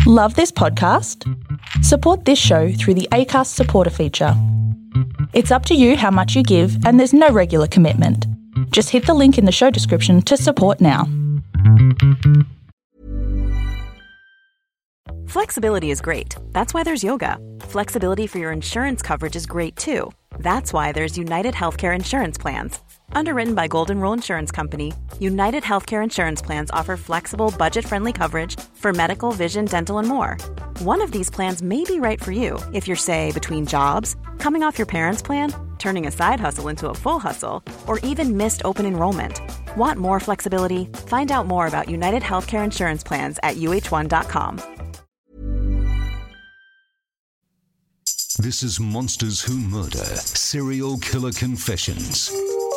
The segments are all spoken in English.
Love this podcast? Support this show through the Acast supporter feature. It's up to you how much you give, and there's no regular commitment. Just hit the link in the show description to support now. Flexibility is great. That's why there's yoga. Flexibility for your insurance coverage is great too. That's why there's United Healthcare Insurance Plans. Underwritten by Golden Rule Insurance Company, United Healthcare Insurance Plans offer flexible, budget-friendly coverage for medical, vision, dental, and more. One of these plans may be right for you if you're, say, between jobs, coming off your parents' plan, turning a side hustle into a full hustle, or even missed open enrollment. Want more flexibility? Find out more about United Healthcare Insurance Plans at uh1.com. This is Monsters Who Murder, Serial Killer Confessions.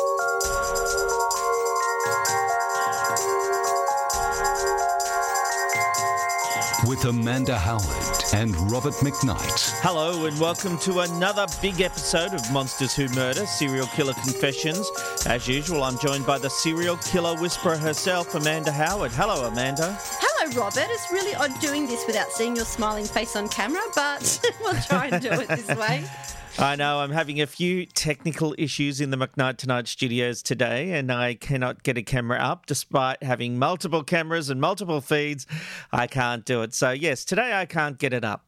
With Amanda Howard and Robert McKnight. Hello and welcome to another big episode of Monsters Who Murder, Serial Killer Confessions. As usual, I'm joined by the serial killer whisperer herself, Amanda Howard. Hello, Amanda. Hello, Robert. It's really odd doing this without seeing your smiling face on camera, but we'll try and do it this way. I know I'm having a few technical issues in the McKnight Tonight studios today, and I cannot get a camera up despite having multiple cameras and multiple feeds. I can't do it. So, yes, today I can't get it up.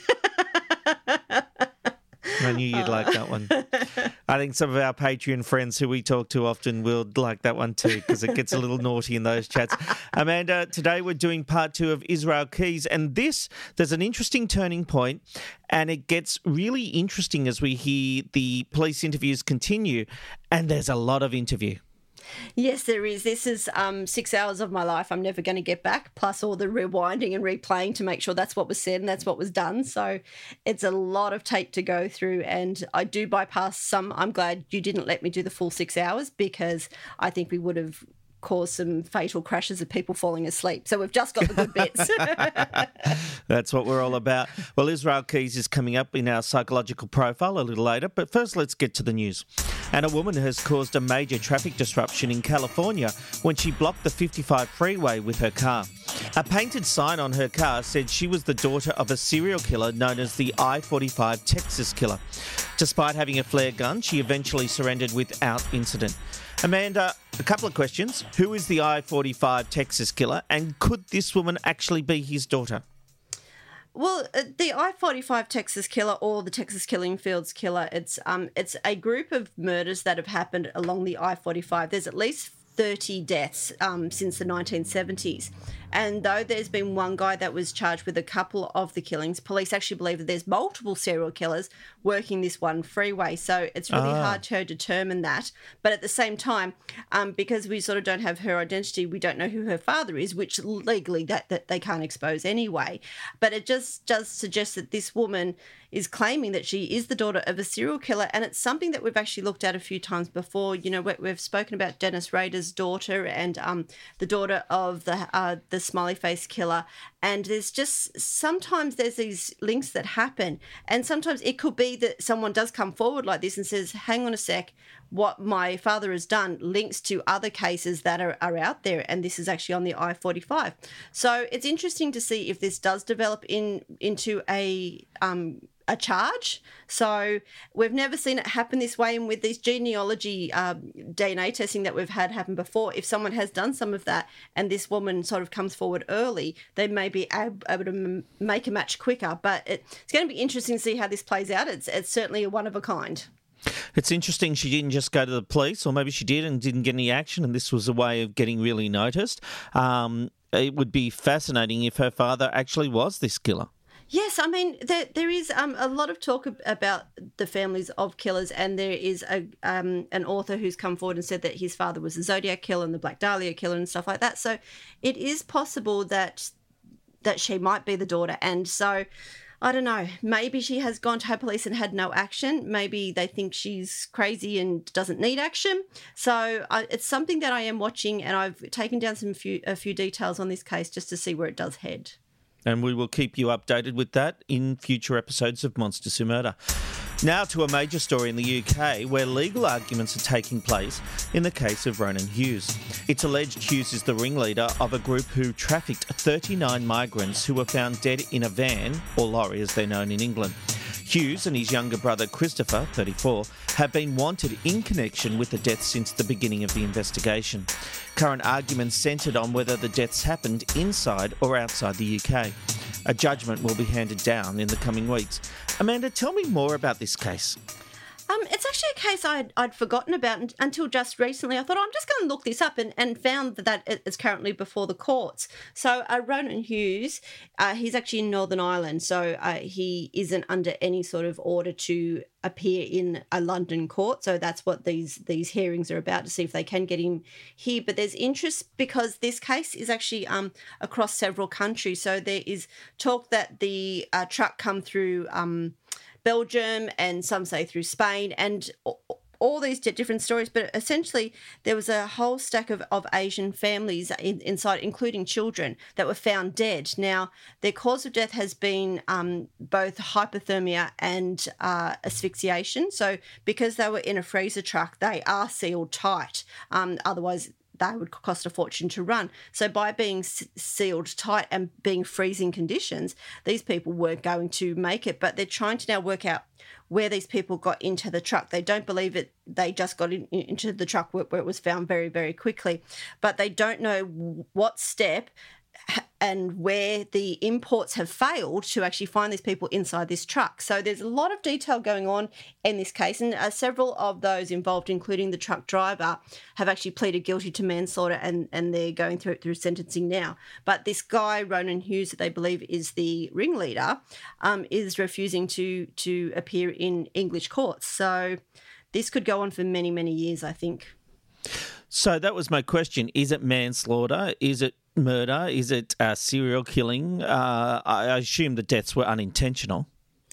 I knew you'd like that one. I think some of our Patreon friends who we talk to often will like that one too, because it gets a little naughty in those chats. Amanda, today we're doing part 2 of Israel Keyes, and there's an interesting turning point, and it gets really interesting as we hear the police interviews continue, and there's a lot of interview. Yes, there is. This is 6 hours of my life I'm never going to get back, plus all the rewinding and replaying to make sure that's what was said and that's what was done. So it's a lot of tape to go through, and I do bypass some. I'm glad you didn't let me do the full 6 hours, because I think we would have caused some fatal crashes of people falling asleep. So we've just got the good bits. That's what we're all about. Well, Israel Keyes is coming up in our psychological profile a little later, but first let's get to the news. And a woman has caused a major traffic disruption in California when she blocked the 55 freeway with her car. A painted sign on her car said she was the daughter of a serial killer known as the I-45 Texas Killer. Despite having a flare gun, she eventually surrendered without incident. Amanda, a couple of questions. Who is the I-45 Texas Killer, and could this woman actually be his daughter? Well, the I-45 Texas Killer, or the Texas Killing Fields Killer, it's a group of murders that have happened along the I-45. There's at least 30 deaths since the 1970s. And though there's been one guy that was charged with a couple of the killings, police actually believe that there's multiple serial killers working this one freeway. So it's really hard to determine that. But at the same time, because we sort of don't have her identity, we don't know who her father is, which legally that they can't expose anyway. But it just does suggest that this woman is claiming that she is the daughter of a serial killer, and it's something that we've actually looked at a few times before. You know, we've spoken about Dennis Rader's daughter and the daughter of the smiley face killer, and sometimes there's these links that happen, and sometimes it could be that someone does come forward like this and says, hang on a sec, what my father has done links to other cases that are out there, and this is actually on the I-45. So it's interesting to see if this does develop into a charge. So we've never seen it happen this way, and with these genealogy DNA testing that we've had happen before, if someone has done some of that and this woman sort of comes forward early, they may be able to make a match quicker. But it's going to be interesting to see how this plays out. It's certainly a one of a kind. It's interesting she didn't just go to the police, or maybe she did and didn't get any action, and this was a way of getting really noticed. It would be fascinating if her father actually was this killer. Yes, I mean, there is a lot of talk about the families of killers, and there is an author who's come forward and said that his father was the Zodiac Killer and the Black Dahlia Killer and stuff like that. So it is possible that she might be the daughter. And so, I don't know, maybe she has gone to her police and had no action. Maybe they think she's crazy and doesn't need action. So it's something that I am watching, and I've taken down a few details on this case just to see where it does head. And we will keep you updated with that in future episodes of Monsters Who Murder. Now to a major story in the UK where legal arguments are taking place in the case of Ronan Hughes. It's alleged Hughes is the ringleader of a group who trafficked 39 migrants who were found dead in a van, or lorry as they're known in England. Hughes and his younger brother Christopher, 34, have been wanted in connection with the deaths since the beginning of the investigation. Current arguments centred on whether the deaths happened inside or outside the UK. A judgment will be handed down in the coming weeks. Amanda, tell me more about this case. It's actually a case I'd forgotten about until just recently. I thought, I'm just going to look this up and found that it is currently before the courts. So Ronan Hughes, he's actually in Northern Ireland, so he isn't under any sort of order to appear in a London court. So that's what these hearings are about, to see if they can get him here. But there's interest because this case is actually across several countries. So there is talk that the truck come through Belgium, and some say through Spain, and all these different stories. But essentially, there was a whole stack of Asian families inside, including children, that were found dead. Now, their cause of death has been both hypothermia and asphyxiation. So because they were in a freezer truck, they are sealed tight. Otherwise, they would cost a fortune to run. So by being sealed tight and being freezing conditions, these people weren't going to make it. But they're trying to now work out where these people got into the truck. They don't believe it. They just got into the truck where it was found very, very quickly. But they don't know what step and where the imports have failed to actually find these people inside this truck. So there's a lot of detail going on in this case, and several of those involved, including the truck driver, have actually pleaded guilty to manslaughter, and they're going through sentencing now. But this guy, Ronan Hughes, that they believe is the ringleader, is refusing to appear in English courts. So this could go on for many, many years, I think. So that was my question. Is it manslaughter? Is it murder? Is it serial killing? I assume the deaths were unintentional.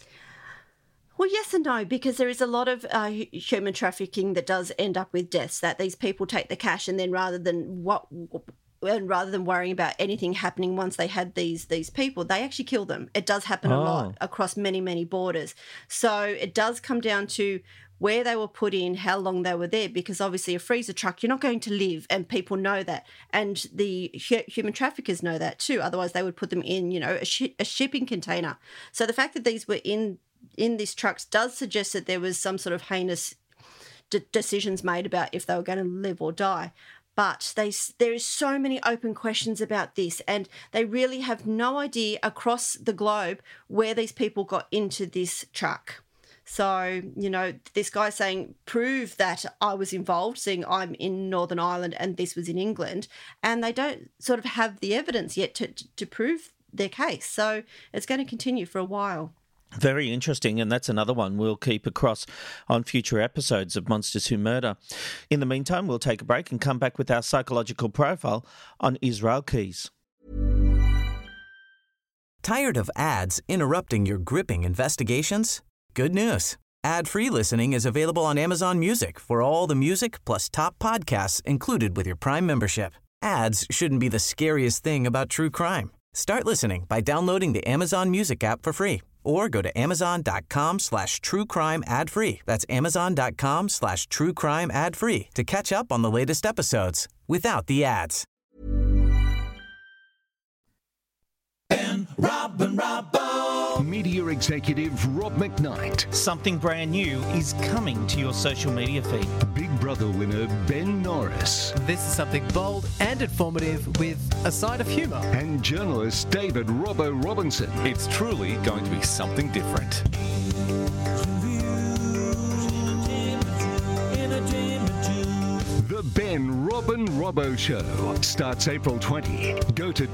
Well, yes and no, because there is a lot of human trafficking that does end up with deaths, that these people take the cash and then rather than worrying about anything happening once they had these people, they actually kill them. It does happen a lot across many, many borders. So it does come down to where they were put in, how long they were there, because obviously a freezer truck, you're not going to live, and people know that. And the human traffickers know that too. Otherwise, they would put them in, a shipping container. So the fact that these were in these trucks does suggest that there was some sort of heinous decisions made about if they were going to live or die. But there is so many open questions about this, and they really have no idea across the globe where these people got into this truck. So, this guy saying, prove that I was involved, saying I'm in Northern Ireland and this was in England, and they don't sort of have the evidence yet to prove their case. So it's going to continue for a while. Very interesting, and that's another one we'll keep across on future episodes of Monsters Who Murder. In the meantime, we'll take a break and come back with our psychological profile on Israel Keys. Tired of ads interrupting your gripping investigations? Good news. Ad-free listening is available on Amazon Music for all the music plus top podcasts included with your Prime membership. Ads shouldn't be the scariest thing about true crime. Start listening by downloading the Amazon Music app for free or go to amazon.com/truecrime ad-free. That's amazon.com/truecrime ad-free to catch up on the latest episodes without the ads. Ben, Rob and Robbo. Media executive Rob McKnight. Something brand new is coming to your social media feed. Big Brother winner Ben Norris. This is something bold and informative with a side of humour. And journalist David Robbo Robinson. It's truly going to be something different. The Ben, Rob and Robbo Show starts April 20. Go to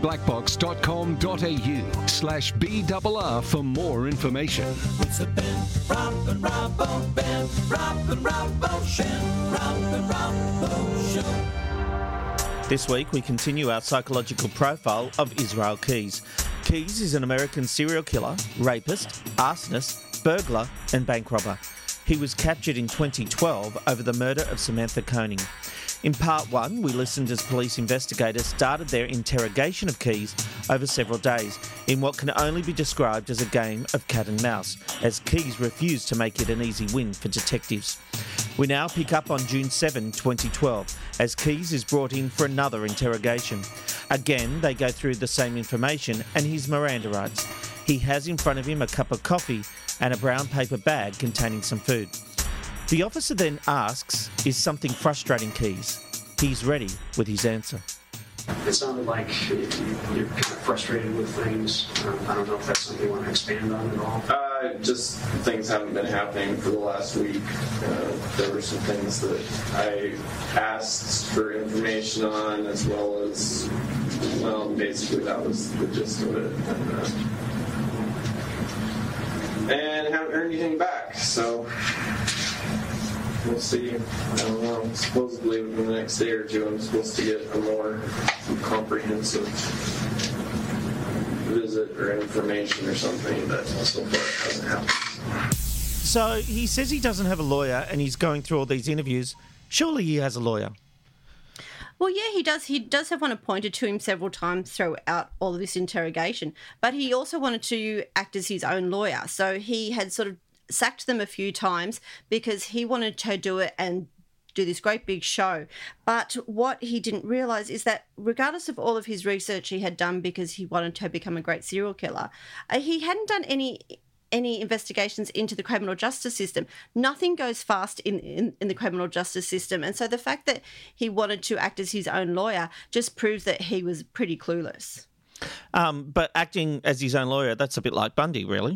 tvblackbox.com.au/BRR for more information. It's the Ben, Rob and Robbo, Ben, Rob and Robbo Show, Rob and Robbo Show. This week, we continue our psychological profile of Israel Keys. Keys is an American serial killer, rapist, arsonist, burglar, and bank robber. He was captured in 2012 over the murder of Samantha Koenig. In part one, we listened as police investigators started their interrogation of Keys over several days in what can only be described as a game of cat and mouse, as Keys refused to make it an easy win for detectives. We now pick up on June 7, 2012, as Keys is brought in for another interrogation. Again, they go through the same information and his Miranda rights. He has in front of him a cup of coffee and a brown paper bag containing some food. The officer then asks, is something frustrating Keys? He's ready with his answer. It sounded like you're kind of frustrated with things. I don't know if that's something you want to expand on at all. Just things haven't been happening for the last week. There were some things that I asked for information on, as well as, well, basically that was the gist of it. And haven't heard anything back, so we'll see. I don't know. Supposedly within the next day or two, I'm supposed to get a more comprehensive visit or information or something, but so far it hasn't happened. So he says he doesn't have a lawyer and he's going through all these interviews. Surely he has a lawyer. Well, yeah, he does. He does have one appointed to him several times throughout all of this interrogation, but he also wanted to act as his own lawyer. So he had sort of sacked them a few times because he wanted to do it and do this great big show. But what he didn't realise is that regardless of all of his research he had done because he wanted to become a great serial killer, he hadn't done any investigations into the criminal justice system. Nothing goes fast in the criminal justice system. And so the fact that he wanted to act as his own lawyer just proves that he was pretty clueless. But acting as his own lawyer, that's a bit like Bundy, really.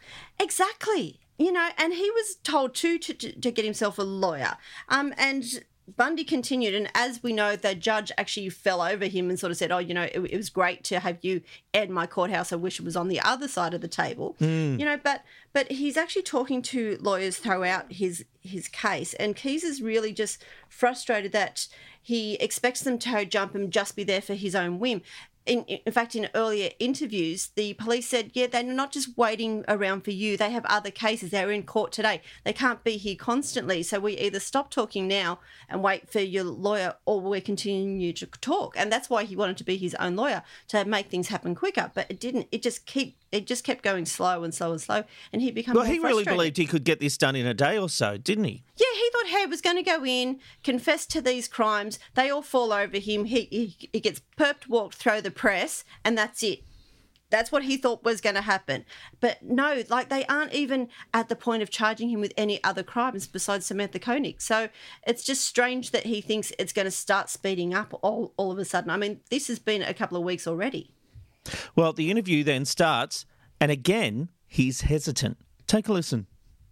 Exactly. You know, and he was told to get himself a lawyer. And Bundy continued, and as we know, the judge actually fell over him and sort of said, oh, you know, it was great to have you at my courthouse. I wish it was on the other side of the table. You know, but he's actually talking to lawyers throughout his case, and Keys is really just frustrated that he expects them to jump and just be there for his own whim. In fact, in earlier interviews, the police said, yeah, they're not just waiting around for you. They have other cases. They're in court today. They can't be here constantly. So we either stop talking now and wait for your lawyer, or we continue to talk. And that's why he wanted to be his own lawyer, to make things happen quicker. But it didn't. It just kept going slow and slow and slow. And he became more frustrated. Well, he really believed he could get this done in a day or so, didn't he? Yeah, he thought Hay was going to go in, confess to these crimes. They all fall over him. He gets perped, walked, throw the press, and that's it. That's what he thought was going to happen. But no, like, they aren't even at the point of charging him with any other crimes besides Samantha Koenig. So it's just strange that he thinks it's going to start speeding up all of a sudden. I mean, this has been a couple of weeks already. Well, the interview then starts, and again, he's hesitant. Take a listen.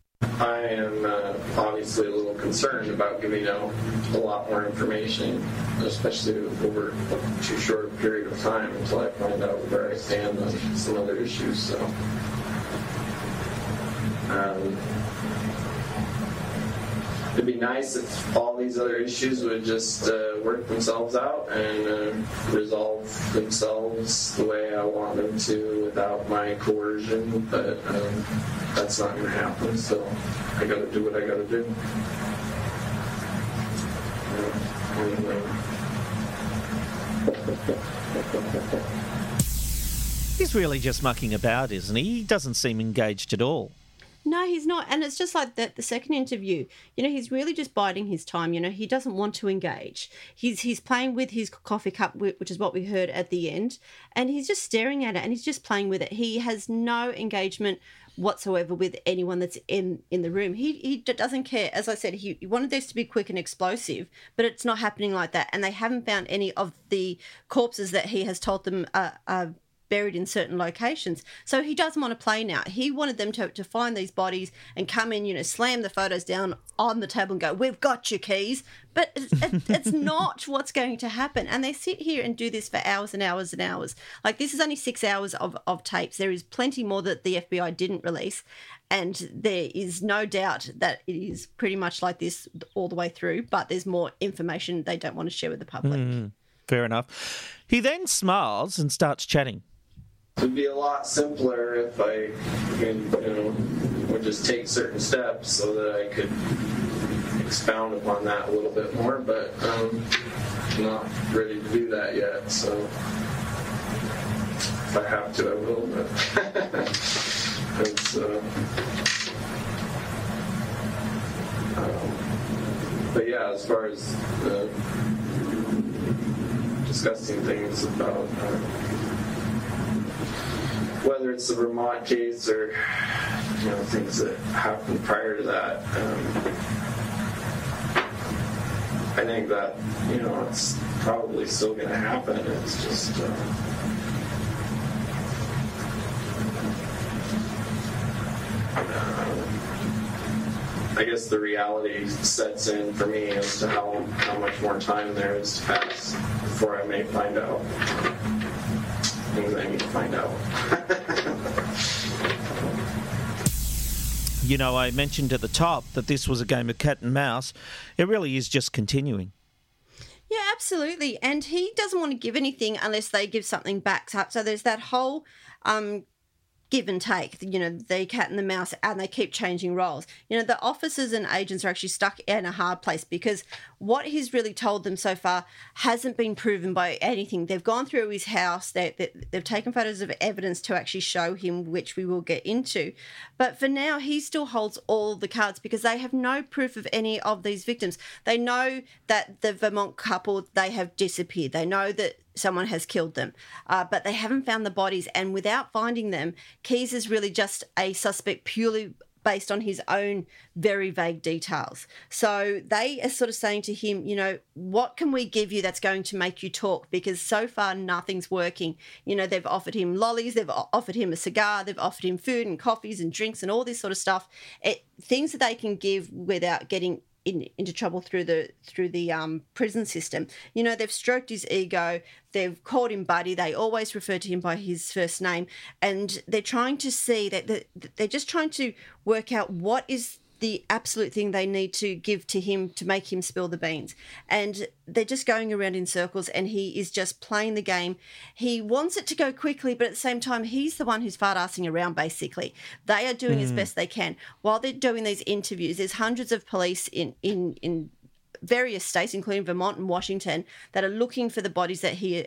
I am obviously a little concerned about giving out a lot more information, especially over a too short a period of time until I find out where I stand on some other issues. So, it'd be nice if all these other issues would just work themselves out and resolve themselves the way I want them to without my coercion, but that's not going to happen, so I got to do what I got to do. He's really just mucking about, isn't he? He doesn't seem engaged at all. No, he's not. And it's just like the second interview. You know, he's really just biding his time. You know, he doesn't want to engage. He's playing with his coffee cup, which is what we heard at the end. And he's just staring at it and he's just playing with it. He has no engagement whatsoever with anyone that's in the room. He doesn't care. As I said, he wanted this to be quick and explosive, but it's not happening like that. And they haven't found any of the corpses that he has told them are buried in certain locations. So he doesn't want to play now. He wanted them to find these bodies and come in, you know, slam the photos down on the table and go, we've got your keys. But it's not what's going to happen. And they sit here and do this for hours and hours and hours. Like, this is only 6 hours of tapes. There is plenty more that the FBI didn't release. And there is no doubt that it is pretty much like this all the way through, but there's more information they don't want to share with the public. Fair enough. He then smiles and starts chatting. It would be a lot simpler if I would just take certain steps so that I could expound upon that a little bit more, but I'm not ready to do that yet, so if I have to, I will, but it's, but yeah, as far as discussing things about whether it's the Vermont case or things that happened prior to that, I think that it's probably still going to happen. It's just I guess the reality sets in for me as to how much more time there is to pass before I may find out things I need to find out. I mentioned at the top that this was a game of cat and mouse. It really is just continuing. Yeah, absolutely. And he doesn't want to give anything unless they give something back. So there's that whole give and take, the cat and the mouse, and they keep changing roles. The officers and agents are actually stuck in a hard place because what he's really told them so far hasn't been proven by anything. They've gone through his house, they've taken photos of evidence to actually show him, which we will get into. But for now, he still holds all the cards because they have no proof of any of these victims. They know that the Vermont couple, they have disappeared. They know that someone has killed them, but they haven't found the bodies. And without finding them, Keys is really just a suspect purely based on his own very vague details. So they are sort of saying to him, what can we give you that's going to make you talk? Because so far nothing's working. They've offered him lollies, they've offered him a cigar, they've offered him food and coffees and drinks and all this sort of stuff. Things that they can give without getting into trouble through the prison system. They've stroked his ego, they've called him buddy, they always refer to him by his first name, and they're trying to see that they're just trying to work out what is the absolute thing they need to give to him to make him spill the beans. And they're just going around in circles, and he is just playing the game. He wants it to go quickly, but at the same time, he's the one who's fart-assing around, basically. They are doing as best they can. While they're doing these interviews, there's hundreds of police in various states, including Vermont and Washington, that are looking for the bodies that he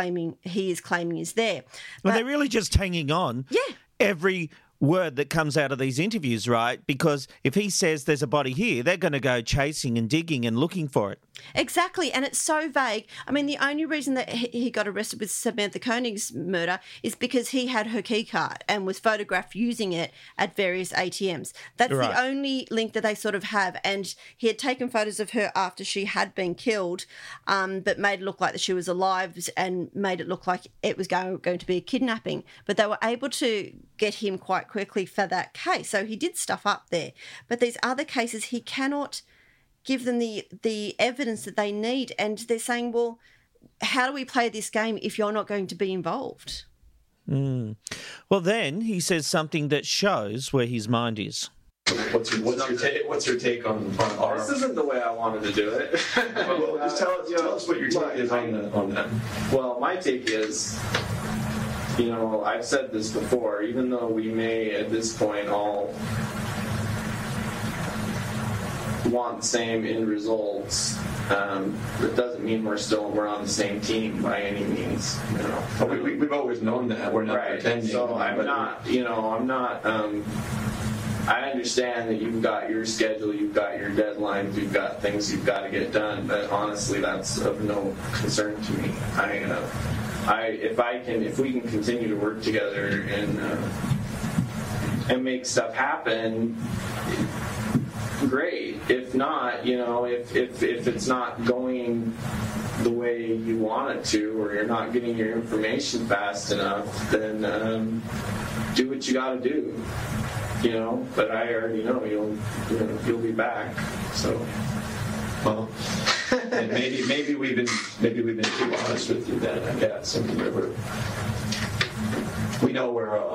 is claiming is there. Well, they're really just hanging on. Yeah. Every word that comes out of these interviews, right? Because if he says there's a body here, they're going to go chasing and digging and looking for it. Exactly, and it's so vague. I mean, the only reason that he got arrested with Samantha Koenig's murder is because he had her key card and was photographed using it at various ATMs. That's right. The only link that they sort of have, and he had taken photos of her after she had been killed, but made it look like that she was alive and made it look like it was going to be a kidnapping. But they were able to get him quite quickly for that case, so he did stuff up there. But these other cases, he cannot give them the evidence that they need, and they're saying, well, how do we play this game if you're not going to be involved? Well, then he says something that shows where his mind is. What's your take on our... This isn't the way I wanted to do it. Well, just tell us what your take is on that. Well, my take is, I've said this before, even though we may at this point all want the same end results, that doesn't mean we're on the same team by any means. We've always known that. We're not pretending. So I'm not. I understand that you've got your schedule, you've got your deadlines, you've got things you've got to get done. But honestly, that's of no concern to me. If we can continue to work together and make stuff happen, great. If not, if it's not going the way you want it to, or you're not getting your information fast enough, then do what you got to do. But I already know you'll be back. So, well, and maybe we've been too honest with you then, I guess. I mean, we know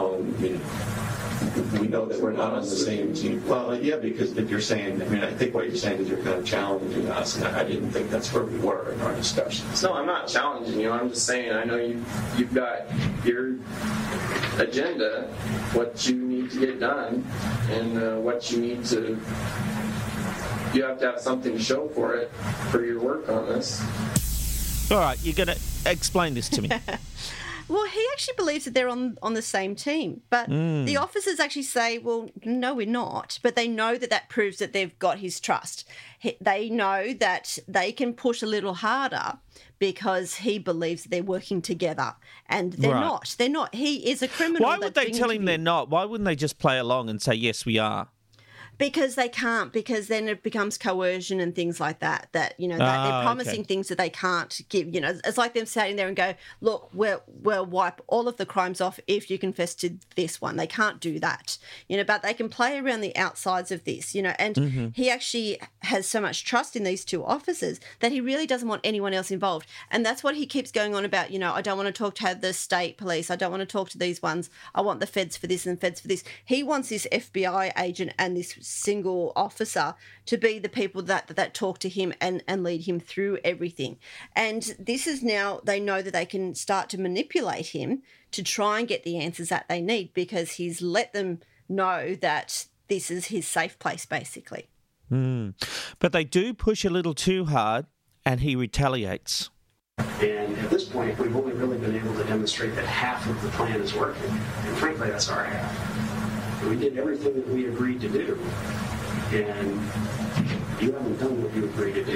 we know that we're not on the same team. Well, yeah, because if you're saying, I think what you're saying is you're kind of challenging us, and I didn't think that's where we were in our discussions. No, I'm not challenging you. I'm just saying I know you've got your agenda, what you need to get done, and what you need to you have to have something to show for it, for your work on this. All right, you're going to explain this to me. Well, he actually believes that they're on the same team. But the officers actually say, well, no, we're not. But they know that proves that they've got his trust. They know that they can push a little harder because he believes they're working together. And they're not. They're not. He is a criminal. Why would they tell him they're not? Why wouldn't they just play along and say, yes, we are? Because they can't, because then it becomes coercion and things like that, that they're promising things that they can't give. It's like them sitting there and go, look, we'll wipe all of the crimes off if you confess to this one. They can't do that, but they can play around the outsides of this, and he actually has so much trust in these two officers that he really doesn't want anyone else involved. And that's what he keeps going on about, I don't want to talk to the state police. I don't want to talk to these ones. I want the feds for this and feds for this. He wants this FBI agent and this single officer to be the people that talk to him and lead him through everything. And this is now, they know that they can start to manipulate him to try and get the answers that they need, because he's let them know that this is his safe place, basically. But they do push a little too hard and he retaliates. And at this point, we've only really been able to demonstrate that half of the plan is working. And frankly, that's our half. We did everything that we agreed to do, and you haven't done what you agreed to do.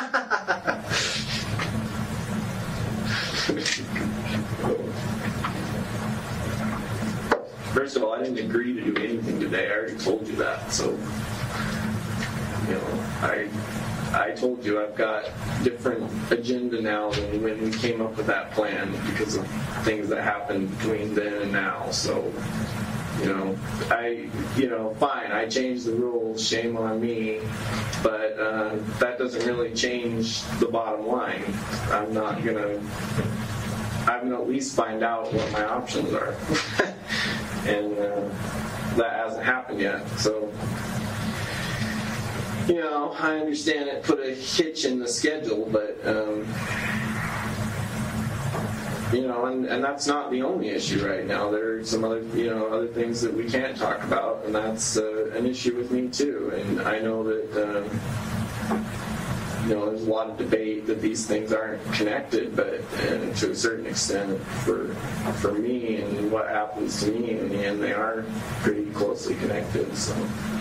First of all, I didn't agree to do anything today. I already told you that. So, I told you I've got different agenda now than when we came up with that plan because of things that happened between then and now. So, fine, I changed the rules, shame on me, but that doesn't really change the bottom line. I'm going to at least find out what my options are. And that hasn't happened yet. So, I understand it put a hitch in the schedule, but and that's not the only issue right now. There are some other, other things that we can't talk about, and that's an issue with me too. And I know that, there's a lot of debate that these things aren't connected, but to a certain extent, for me and what happens to me in the end, they are pretty closely connected. So.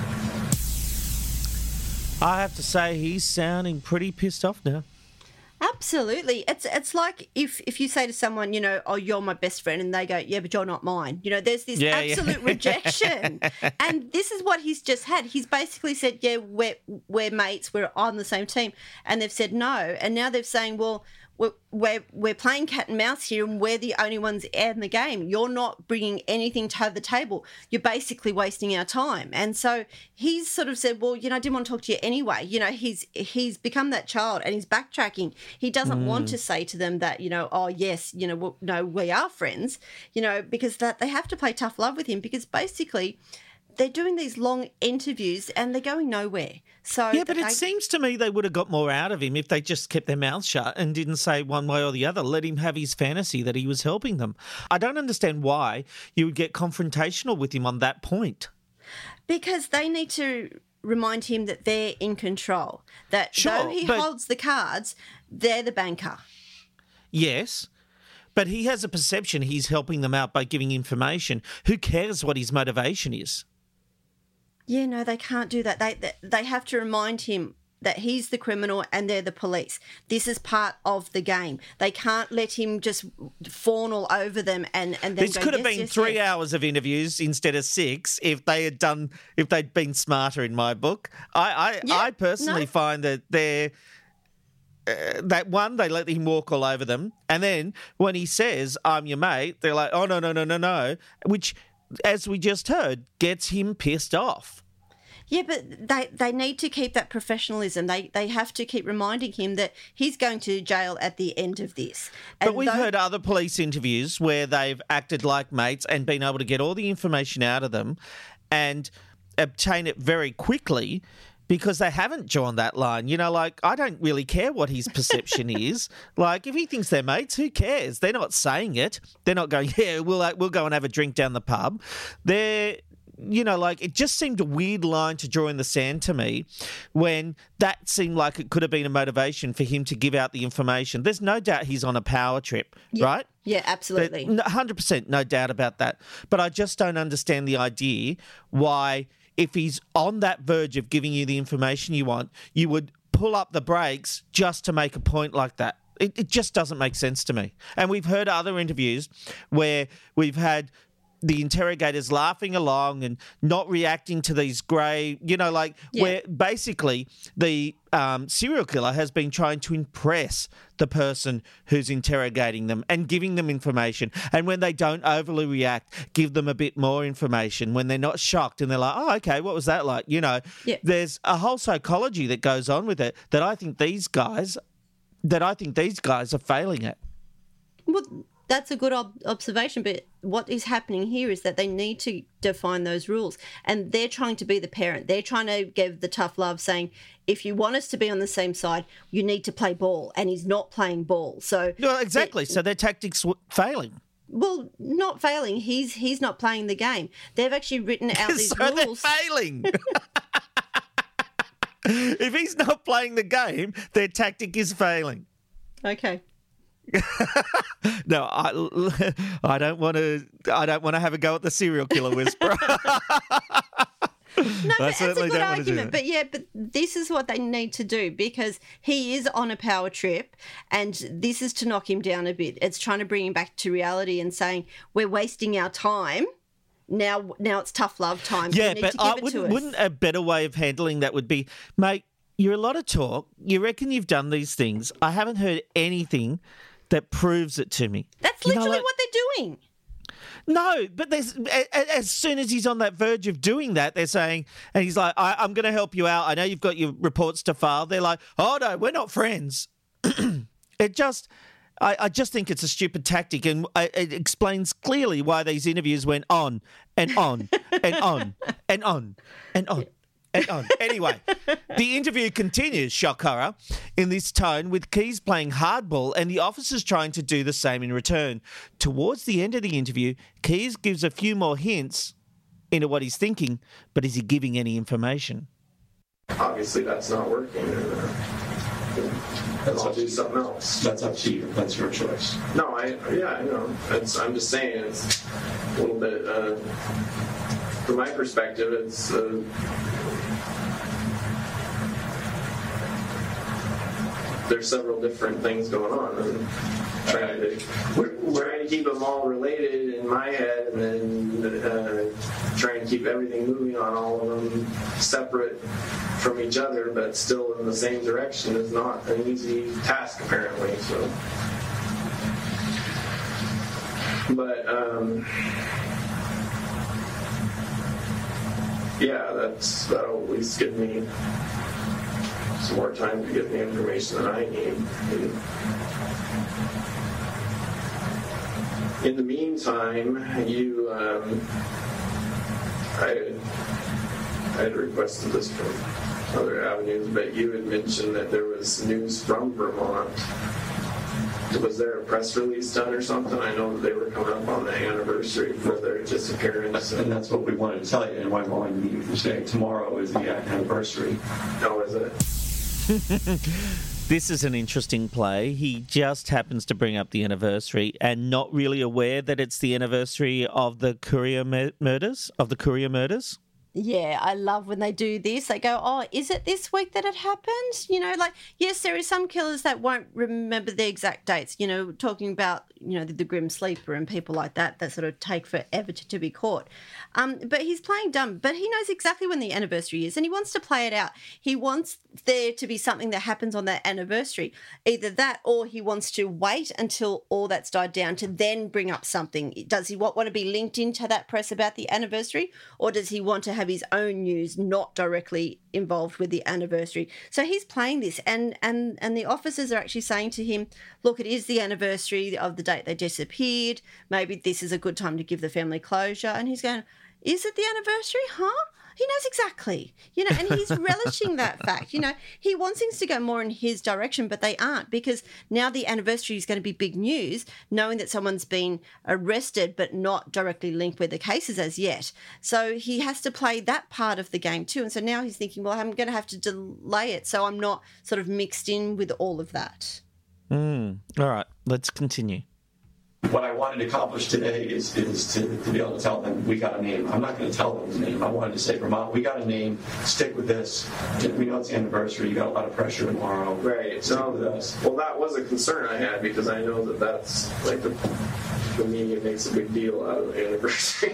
I have to say, he's sounding pretty pissed off now. Absolutely. It's like if you say to someone, oh, you're my best friend, and they go, yeah, but you're not mine. There's this absolute rejection. And this is what he's just had. He's basically said, yeah, we're mates, we're on the same team. And they've said no. And now they're saying, well, we're playing cat and mouse here, and we're the only ones in the game. You're not bringing anything to the table. You're basically wasting our time. And so he's sort of said, well, I didn't want to talk to you anyway. He's become that child, and he's backtracking. He doesn't want to say to them that, oh, yes, no, we are friends, because that they have to play tough love with him, because basically they're doing these long interviews and they're going nowhere. So yeah, but it seems to me they would have got more out of him if they just kept their mouths shut and didn't say one way or the other. Let him have his fantasy that he was helping them. I don't understand why you would get confrontational with him on that point. Because they need to remind him that they're in control. That though he holds the cards, they're the banker. Yes. But he has a perception he's helping them out by giving information. Who cares what his motivation is? Yeah, no, they can't do that. They have to remind him that he's the criminal and they're the police. This is part of the game. They can't let him just fawn all over them and then this go, could have yes, been yes, 3 yes. hours of interviews instead of 6 if they'd been smarter in my book. I personally find that they're that one, they let him walk all over them, and then when he says, I'm your mate, they're like, oh, no, which, as we just heard, gets him pissed off. Yeah, but they need to keep that professionalism. They have to keep reminding him that he's going to jail at the end of this. But we've heard other police interviews where they've acted like mates and been able to get all the information out of them and obtain it very quickly because they haven't drawn that line. I don't really care what his perception is. Like, if he thinks they're mates, who cares? They're not saying it. They're not going, yeah, we'll go and have a drink down the pub. They're it just seemed a weird line to draw in the sand to me when that seemed like it could have been a motivation for him to give out the information. There's no doubt he's on a power trip, right? Yeah, absolutely. 100%, no doubt about that. But I just don't understand the idea why, if he's on that verge of giving you the information you want, you would pull up the brakes just to make a point like that. It just doesn't make sense to me. And we've heard other interviews where we've had the interrogators laughing along and not reacting to these grey, where basically the serial killer has been trying to impress the person who's interrogating them and giving them information. And when they don't overly react, give them a bit more information. When they're not shocked and they're like, oh, okay, what was that like? There's a whole psychology that goes on with it that I think these guys are failing at. Well, that's a good observation, but what is happening here is that they need to define those rules, and they're trying to be the parent. They're trying to give the tough love, saying, if you want us to be on the same side, you need to play ball, and he's not playing ball. So no, exactly. So their tactics failing. Well, not failing. He's not playing the game. They've actually written out these rules. They're failing. If he's not playing the game, their tactic is failing. Okay. No, I don't want to have a go at the serial killer whisperer. No, but it's a good argument. But this is what they need to do, because he is on a power trip, and this is to knock him down a bit. It's trying to bring him back to reality and saying, we're wasting our time. Now it's tough love time. Yeah, but wouldn't a better way of handling that would be, mate, you're a lot of talk. You reckon you've done these things. I haven't heard anything that proves it to me. That's literally what they're doing. No, but as soon as he's on that verge of doing that, they're saying, and he's like, I'm going to help you out. I know you've got your reports to file. They're like, oh, no, we're not friends. I just think it's a stupid tactic, and it explains clearly why these interviews went on and on and on and on and on. And on. Anyway, the interview continues, shock horror, in this tone, with Keys playing hardball and the officers trying to do the same in return. Towards the end of the interview, Keys gives a few more hints into what he's thinking, but is he giving any information? Obviously, that's not working. I'll do something else. That's up to you. That's your choice. No, I know. I'm just saying it's a little bit, from my perspective, it's... there's several different things going on, and we're trying to keep them all related in my head, and then trying to keep everything moving on all of them separate from each other, but still in the same direction is not an easy task, apparently. So, but that'll at least give me some more time to get the information that I need. In the meantime, I had requested this from other avenues, but you had mentioned that there was news from Vermont. Was there a press release done or something? I know that they were coming up on the anniversary for their disappearance. And that's what we wanted to tell you. And why you say tomorrow is the anniversary. Oh, is it? This is an interesting play. He just happens to bring up the anniversary and not really aware that it's the anniversary of the Courier murders, Yeah, I love when they do this. They go, oh, is it this week that it happened? Yes, there are some killers that won't remember the exact dates, talking about, the Grim Sleeper and people like that sort of take forever to be caught. But he's playing dumb, but he knows exactly when the anniversary is, and he wants to play it out. He wants there to be something that happens on that anniversary. Either that, or he wants to wait until all that's died down to then bring up something. Does he want to be linked into that press about the anniversary, or does he want to have his own news not directly involved with the anniversary? So he's playing this, and the officers are actually saying to him, look, it is the anniversary of the date they disappeared. Maybe this is a good time to give the family closure. And he's going, is it the anniversary? Huh? He knows exactly, and he's relishing that fact. He wants things to go more in his direction, but they aren't, because now the anniversary is going to be big news, knowing that someone's been arrested but not directly linked with the cases as yet. So he has to play that part of the game too. And so now he's thinking, well, I'm going to have to delay it so I'm not sort of mixed in with all of that. All right, let's continue. What I wanted to accomplish today is to be able to tell them we got a name. I'm not going to tell them the name. I wanted to say, Vermont, we got a name. Stick with this. We know it's the anniversary. You got a lot of pressure tomorrow. Right. Stick with us. Well, that was a concern I had, because I know that's like the media makes a big deal out of anniversary.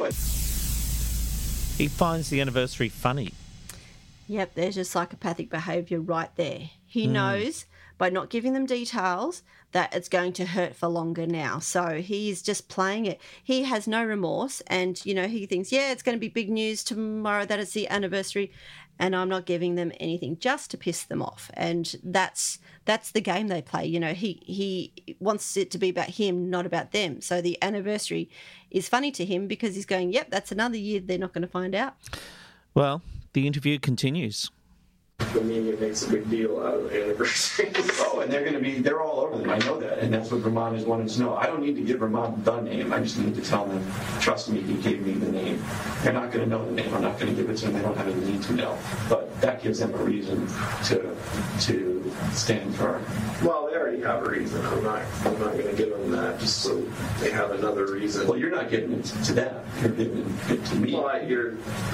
He finds the anniversary funny. Yep, there's your psychopathic behaviour right there. He knows by not giving them details that it's going to hurt for longer now. So he's just playing it. He has no remorse, and, he thinks, it's going to be big news tomorrow that it's the anniversary, and I'm not giving them anything just to piss them off. And that's the game they play. He wants it to be about him, not about them. So the anniversary is funny to him because he's going, yep, that's another year they're not going to find out. Well, the interview continues. The media makes a big deal out of anniversary. And they're all over them. I know that. And that's what Vermont is wanting to know. I don't need to give Vermont the name. I just need to tell them, trust me, he gave me the name. They're not going to know the name. I'm not going to give it to them. They don't have any need to know. But that gives them a reason to stand firm. Well, they already have a reason. I'm not going to give them that just so they have another reason. Well, you're not giving it to them. You're giving it to me. Well, you're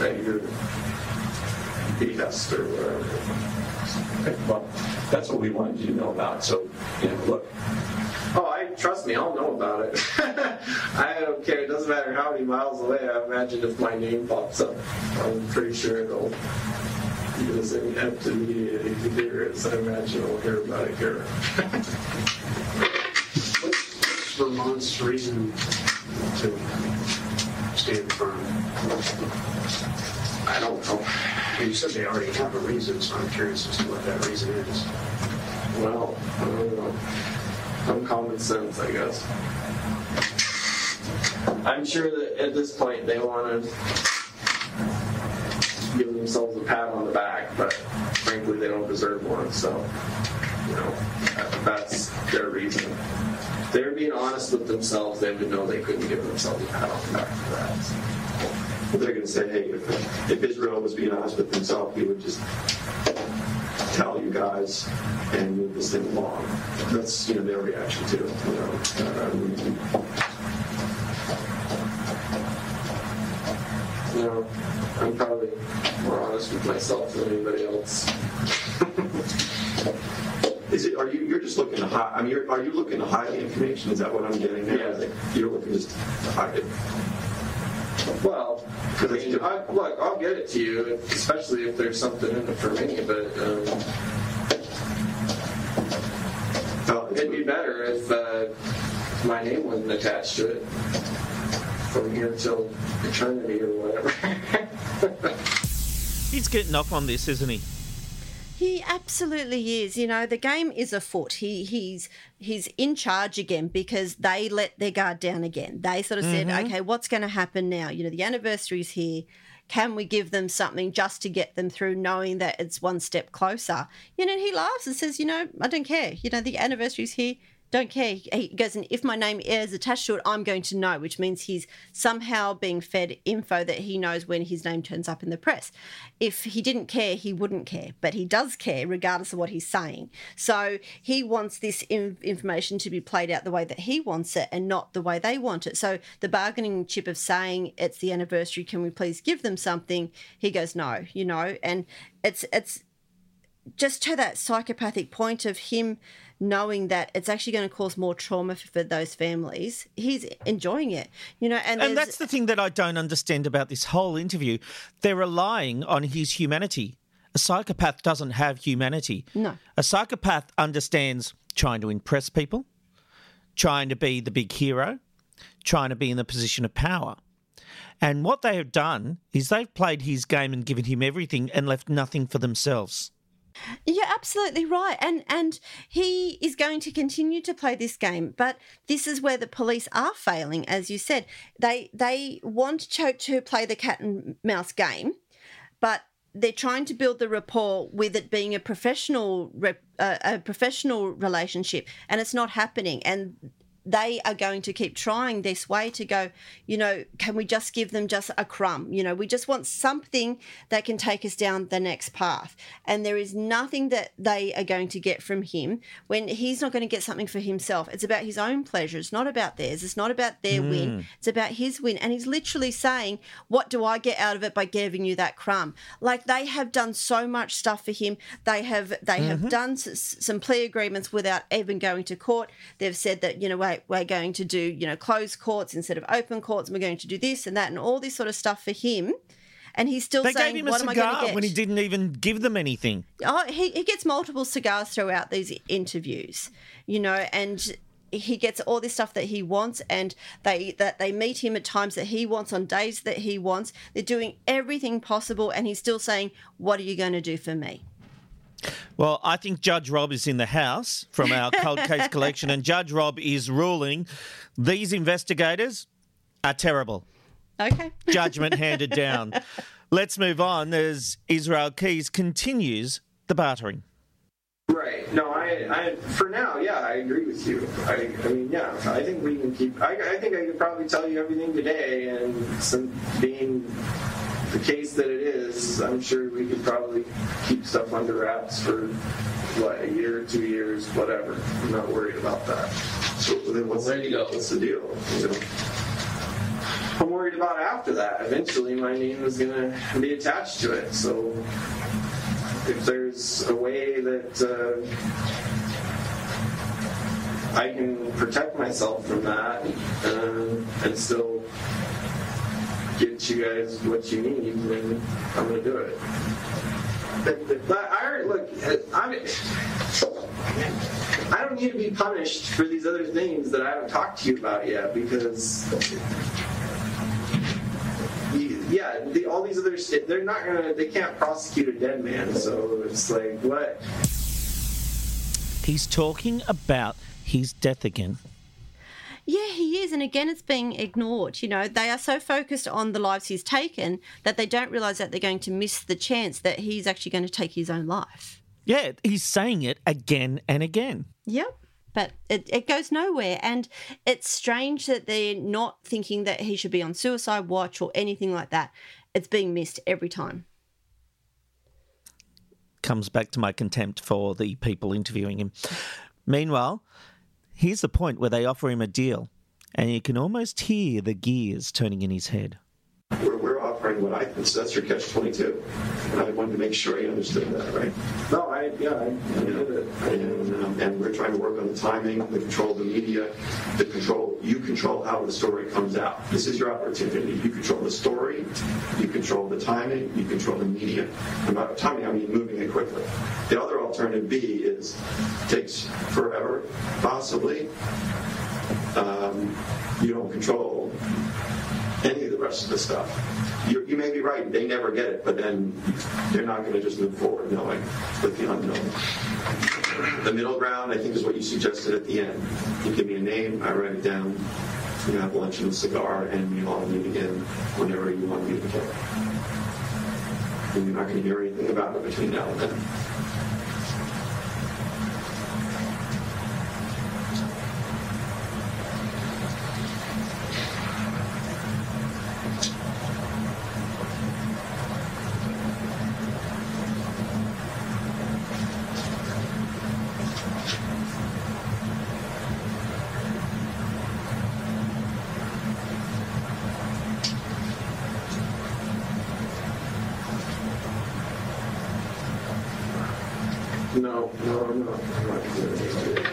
behest or whatever. Okay, well, that's what we wanted you to know about. So, look. Trust me, I'll know about it. I don't care. It doesn't matter how many miles away. I imagine if my name pops up, I'm pretty sure it'll. Because any empty media, if you hear it, I imagine we'll hear about it here. What's Vermont's reason to stand firm? I don't know. You said they already have a reason, so I'm curious as to what that reason is. Well, I don't know. Some common sense, I guess. I'm sure that at this point they want to give themselves a pat on the back, but frankly they don't deserve one, so, that's their reason. If they're being honest with themselves, they would know they couldn't give themselves a pat on the back for that. They're going to say, hey, if Israel was being honest with himself, he would just tell you guys and move this thing along. That's, their reaction to it. I'm probably more honest with myself than anybody else. You're just looking to hide? I mean, are you looking to hide the information? Is that what I'm getting at? Yeah. You're looking just to hide it. Well, I'll get it to you, especially if there's something in it for me, but it'd be better if my name wasn't attached to it from here till eternity or whatever. He's getting off on this, isn't he? He absolutely is. The game is afoot. He's in charge again because they let their guard down again. They sort of said, okay, what's going to happen now? The anniversary's here. Can we give them something just to get them through, knowing that it's one step closer? And he laughs and says, I don't care. The anniversary's here. Don't care. He goes, and if my name is attached to it, I'm going to know, which means he's somehow being fed info that he knows when his name turns up in the press. If he didn't care, he wouldn't care, but he does care regardless of what he's saying. So he wants this information to be played out the way that he wants it and not the way they want it. So the bargaining chip of saying it's the anniversary, can we please give them something? He goes, no, and it's just to that psychopathic point of him knowing that it's actually going to cause more trauma for those families. He's enjoying it, and that's the thing that I don't understand about this whole interview. They're relying on his humanity. A psychopath doesn't have humanity. No. A psychopath understands trying to impress people, trying to be the big hero, trying to be in the position of power. And what they have done is they've played his game and given him everything and left nothing for themselves. You're absolutely right. And he is going to continue to play this game. But this is where the police are failing, as you said. They want to play the cat and mouse game, but they're trying to build the rapport with it being a professional relationship, and it's not happening. And they are going to keep trying this way to go, can we just give them just a crumb? We just want something that can take us down the next path. And there is nothing that they are going to get from him when he's not going to get something for himself. It's about his own pleasure. It's not about theirs. It's not about their win. It's about his win. And he's literally saying, what do I get out of it by giving you that crumb? Like, they have done so much stuff for him. They have done some plea agreements without even going to court. They've said that, we're going to do, closed courts instead of open courts, and we're going to do this and that and all this sort of stuff for him. And he's still saying, gave him what a am I going to cigar get? when he didn't even give them anything. Oh, he gets multiple cigars throughout these interviews, and he gets all this stuff that he wants, and they meet him at times that he wants, on days that he wants. They're doing everything possible, and he's still saying, what are you going to do for me? Well, I think Judge Rob is in the house from our cold case collection, and Judge Rob is ruling these investigators are terrible. Okay. Judgment handed down. Let's move on as Israel Keys continues the bartering. Right. No, I for now, yeah, I agree with you. I mean, yeah, I think we can keep. I think I could probably tell you everything today, and some being the case that it is, I'm sure we could probably keep stuff under wraps for, a year, 2 years, whatever. I'm not worried about that. So then what's the deal? I'm worried about after that. Eventually my name is going to be attached to it. So if there's a way that I can protect myself from that and still get you guys what you need, then I'm going to do it. But I don't need to be punished for these other things that I haven't talked to you about yet, because all these other they can't prosecute a dead man, so it's like, what? He's talking about his death again. Yeah, he is. And again, it's being ignored. They are so focused on the lives he's taken that they don't realise that they're going to miss the chance that he's actually going to take his own life. Yeah, he's saying it again and again. Yep. But it goes nowhere. And it's strange that they're not thinking that he should be on suicide watch or anything like that. It's being missed every time. Comes back to my contempt for the people interviewing him. Meanwhile, here's the point where they offer him a deal, and you can almost hear the gears turning in his head. We're offering what I think, so that's your catch-22. And I wanted to make sure you understood that, right? No, I did it. And we're trying to work on the timing, the control of the media, you control how the story comes out. This is your opportunity. You control the story, you control the timing, you control the media. And by timing, I mean moving it quickly. The other alternative B is takes forever, possibly. You don't control any of the rest of the stuff. You may be right, they never get it, but then they're not going to just move forward knowing with the unknown. The middle ground, I think, is what you suggested at the end. You give me a name, I write it down, you have lunch and a cigar, and we all meet again whenever you want to meet again. And you're not going to hear anything about it between now and then. No, I'm not doing it.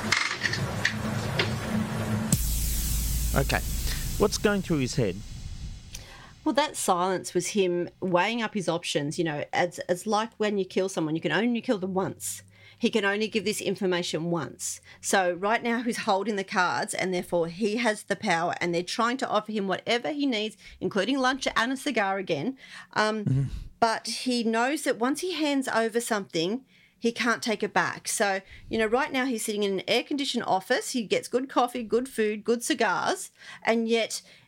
Okay. What's going through his head? Well, that silence was him weighing up his options. It's like when you kill someone, you can only kill them once. He can only give this information once. So right now he's holding the cards, and therefore he has the power, and they're trying to offer him whatever he needs, including lunch and a cigar again. But he knows that once he hands over something, he can't take it back. So, right now he's sitting in an air-conditioned office. He gets good coffee, good food, good cigars, and yet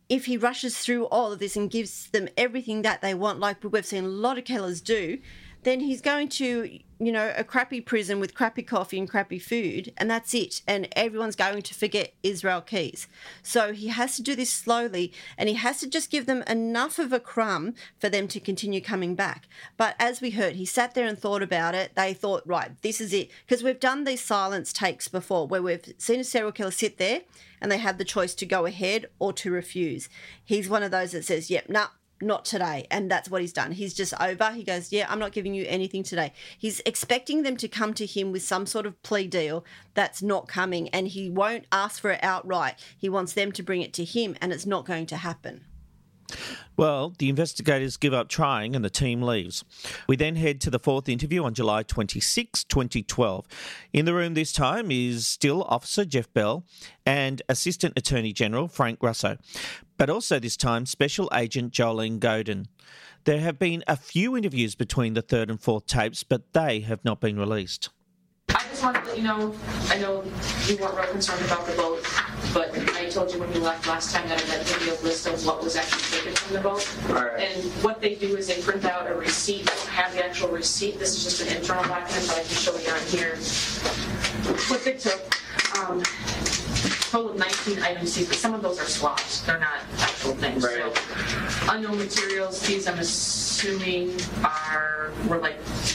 if he rushes through all of this and gives them everything that they want, like we've seen a lot of killers do, then he's going to, a crappy prison with crappy coffee and crappy food, and that's it. And everyone's going to forget Israel Keys. So he has to do this slowly, and he has to just give them enough of a crumb for them to continue coming back. But as we heard, he sat there and thought about it. They thought, right, this is it. Because we've done these silence takes before where we've seen a serial killer sit there and they have the choice to go ahead or to refuse. He's one of those that says, yep, nah, not today. And that's what he's done. He's just over. He goes, yeah, I'm not giving you anything today. He's expecting them to come to him with some sort of plea deal that's not coming, and he won't ask for it outright. He wants them to bring it to him, and it's not going to happen. Well, the investigators give up trying and the team leaves. We then head to the fourth interview on July 26, 2012. In the room this time is still Officer Jeff Bell and Assistant Attorney General Frank Russo, but also this time Special Agent Jolene Godin. There have been a few interviews between the third and fourth tapes, but they have not been released. I just wanted to let you know, I know you weren't real concerned about the boat, but I told you when you left last time that I had a video list of what was actually taken from the boat. Right. And what they do is they print out a receipt. They don't have the actual receipt. This is just an internal document, but I can show you on here what they took. Total of 19 items seized, but some of those are swaps. They're not actual things. Right. So unknown materials, these I'm assuming were like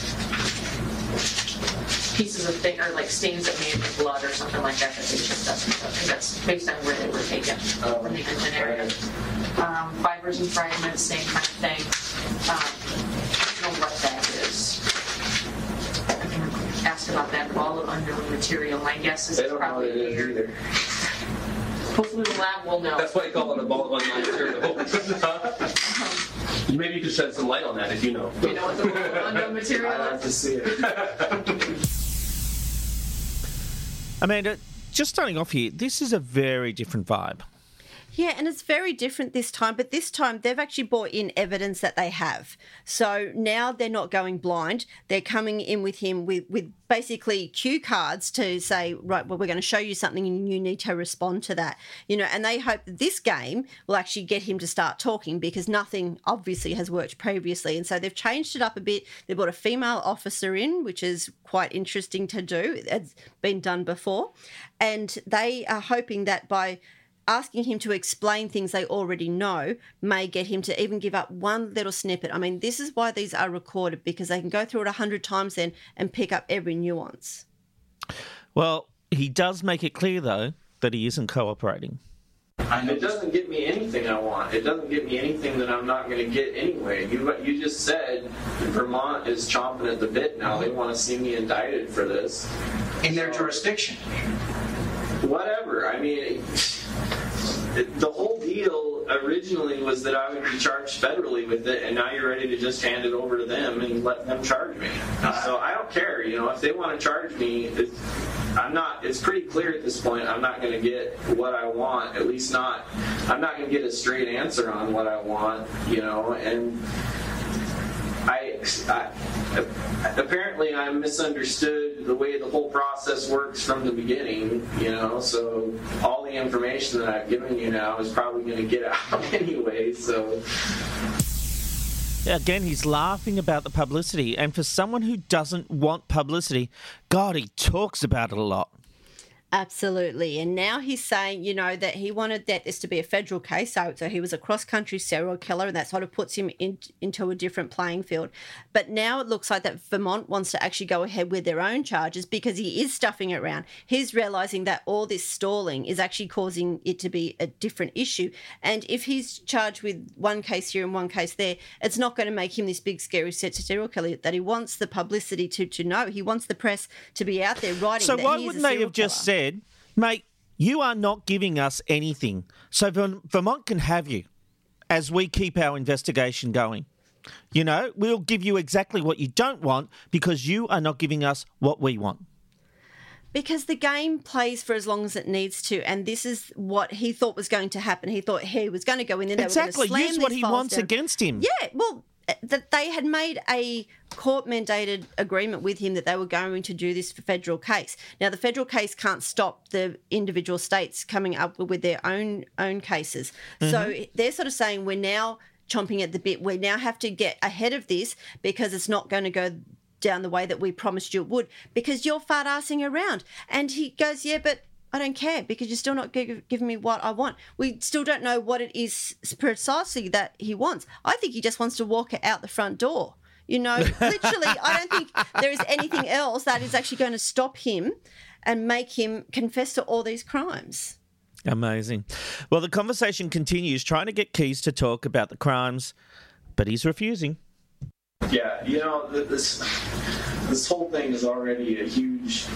pieces of things, or like stains that may have been blood or something like that they chipped up and stuff, because that's based on where they were taken from the engine area. Fibers and fragments, same kind of thing. I don't know what that is. I can ask about that. All of unknown material. My guess is it's probably here. Hopefully the lab will know. That's why you call it a ball of unknown material. Maybe you could shed some light on that if you know. You know what the ball of unknown material is? I'd like to see it. Amanda, just starting off here, this is a very different vibe. Yeah, and it's very different this time, but this time they've actually brought in evidence that they have. So now they're not going blind. They're coming in with him with basically cue cards to say, right, well, we're going to show you something and you need to respond to that. And they hope that this game will actually get him to start talking, because nothing obviously has worked previously. And so they've changed it up a bit. They brought a female officer in, which is quite interesting to do. It's been done before. And they are hoping that by asking him to explain things they already know may get him to even give up one little snippet. I mean, this is why these are recorded, because they can go through it 100 times then and pick up every nuance. Well, he does make it clear, though, that he isn't cooperating. It doesn't get me anything I want. It doesn't get me anything that I'm not going to get anyway. You just said Vermont is chomping at the bit now. They want to see me indicted for this. In their jurisdiction. Whatever. I mean, the whole deal originally was that I would be charged federally with it, and now you're ready to just hand it over to them and let them charge me. So I don't care. If they want to charge me, it's pretty clear at this point I'm not going to get what I want, at least not. I'm not going to get a straight answer on what I want, and I apparently I misunderstood the way the whole process works from the beginning, so all the information that I've given you now is probably going to get out anyway, so. Yeah, again, he's laughing about the publicity, and for someone who doesn't want publicity, God, he talks about it a lot. Absolutely. And now he's saying, that he wanted this to be a federal case. So he was a cross-country serial killer, and that sort of puts him into a different playing field. But now it looks like that Vermont wants to actually go ahead with their own charges, because he is stuffing it around. He's realising that all this stalling is actually causing it to be a different issue. And if he's charged with one case here and one case there, it's not going to make him this big, scary serial killer that he wants the publicity to know. He wants the press to be out there writing that he is a serial killer. So why wouldn't they have just said, mate, you are not giving us anything, so Vermont can have you as we keep our investigation going. We'll give you exactly what you don't want because you are not giving us what we want. Because the game plays for as long as it needs to, and this is what he thought was going to happen. He thought he was going to go in there. Exactly, use what he wants against him. Yeah, well, that they had made a court-mandated agreement with him that they were going to do this for federal case. Now, the federal case can't stop the individual states coming up with their own cases. Mm-hmm. So they're sort of saying we're now chomping at the bit. We now have to get ahead of this because it's not going to go down the way that we promised you it would because you're fart-assing around. And he goes, yeah, but I don't care because you're still not giving me what I want. We still don't know what it is precisely that he wants. I think he just wants to walk out the front door. You know, literally, I don't think there is anything else that is actually going to stop him and make him confess to all these crimes. Amazing. Well, the conversation continues, trying to get Keys to talk about the crimes, but he's refusing. Yeah, you know, this whole thing is already a huge...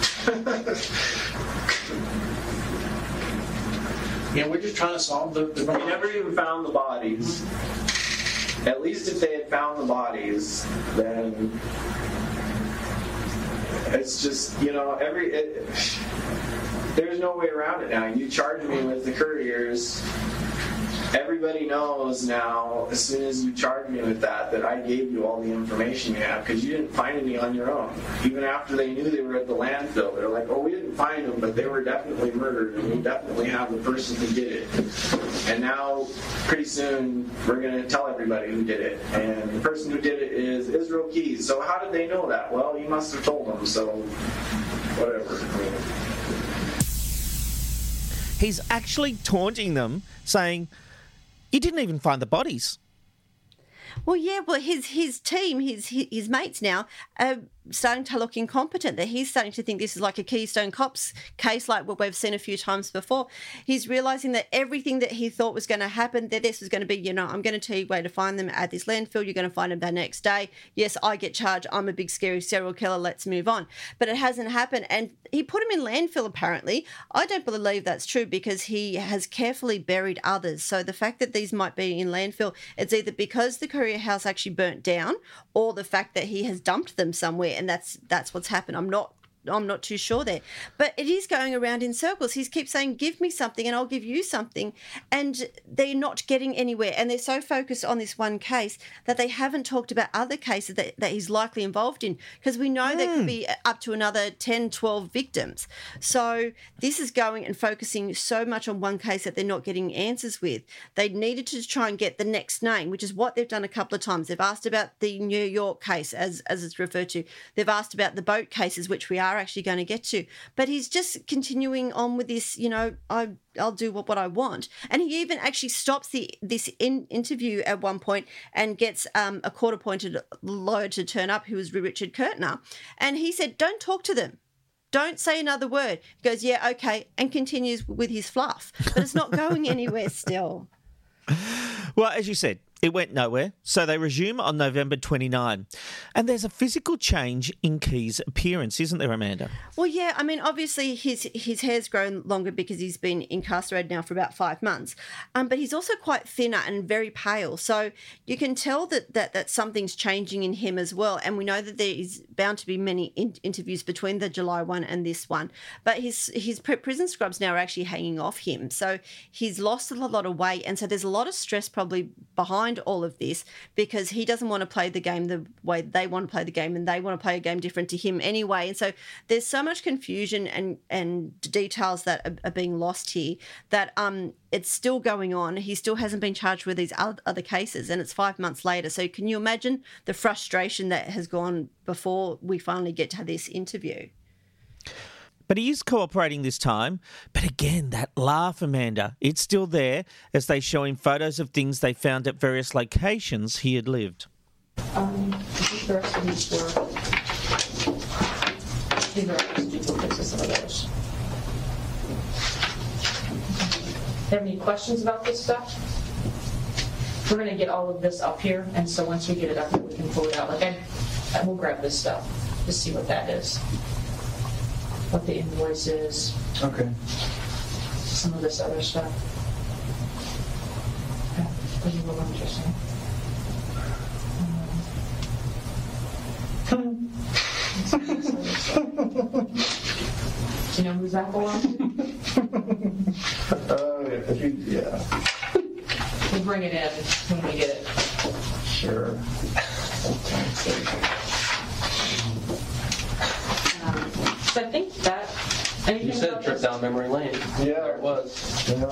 Yeah, we're just trying to solve the We never even found the bodies. At least if they had found the bodies, then it's just, you know, there's no way around it now. You charge me with the couriers. Everybody knows now, as soon as you charge me with that I gave you all the information you have because you didn't find any on your own. Even after they knew they were at the landfill, they're like, oh, we didn't find them, but they were definitely murdered, and we definitely have the person who did it. And now, pretty soon, we're going to tell everybody who did it. And the person who did it is Israel Keys. So how did they know that? Well, you must have told them, so whatever. He's actually taunting them, saying... You didn't even find the bodies. Well, yeah, well, his team, his mates now are starting to look incompetent, that he's starting to think this is like a Keystone Cops case like what we've seen a few times before. He's realising that everything that he thought was going to happen, that this was going to be, you know, I'm going to tell you where to find them at this landfill, you're going to find them the next day. Yes, I get charged, I'm a big scary serial killer, let's move on. But it hasn't happened, and he put him in landfill apparently. I don't believe that's true because he has carefully buried others. So the fact that these might be in landfill, it's either because the courier house actually burnt down or the fact that he has dumped them somewhere, and that's what's happened. I'm not too sure there. But it is going around in circles. He keeps saying, give me something and I'll give you something. And they're not getting anywhere. And they're so focused on this one case that they haven't talked about other cases that he's likely involved in. Because we know there could be up to another 10, 12 victims. So this is going and focusing so much on one case that they're not getting answers with. They needed to try and get the next name, which is what they've done a couple of times. They've asked about the New York case, as it's referred to. They've asked about the boat cases, which we are actually going to get to, but he's just continuing on with this, you know, I'll do what I want. And he even actually stops this interview at one point and gets a court-appointed lawyer to turn up, who was Richard Kurtner, and he said, don't talk to them. Don't say another word. He goes, yeah, okay, and continues with his fluff, but it's not going anywhere still. Well, as you said, it went nowhere, so they resume on November 29. And there's a physical change in Keys' appearance, isn't there, Amanda? Well, yeah, I mean, obviously his hair's grown longer because he's been incarcerated now for about 5 months. But he's also quite thinner and very pale. So you can tell that something's changing in him as well. And we know that there is bound to be many interviews between the July one and this one. But his prison scrubs now are actually hanging off him. So he's lost a lot of weight. And so there's a lot of stress probably behind all of this because he doesn't want to play the game the way they want to play the game, and they want to play a game different to him anyway. And so there's so much confusion and details that are being lost here that it's still going on. He still hasn't been charged with these other cases, and it's 5 months later. So can you imagine the frustration that has gone before we finally get to this interview? But he is cooperating this time. But again, that laugh, Amanda, it's still there as they show him photos of things they found at various locations he had lived. I think the rest of these were... These are all duplicates of some of those. Have any questions about this stuff? We're going to get all of this up here, and so once we get it up here, we can pull it out. Like we'll grab this stuff to see what that is. What the invoice is. Okay. Some of this other stuff. Okay. This is a little interesting. Do you know who's that belongs to? Yeah. We'll bring it in when we get it. Sure. So I think that. You said trip down memory lane. Yeah, there it was. Yeah.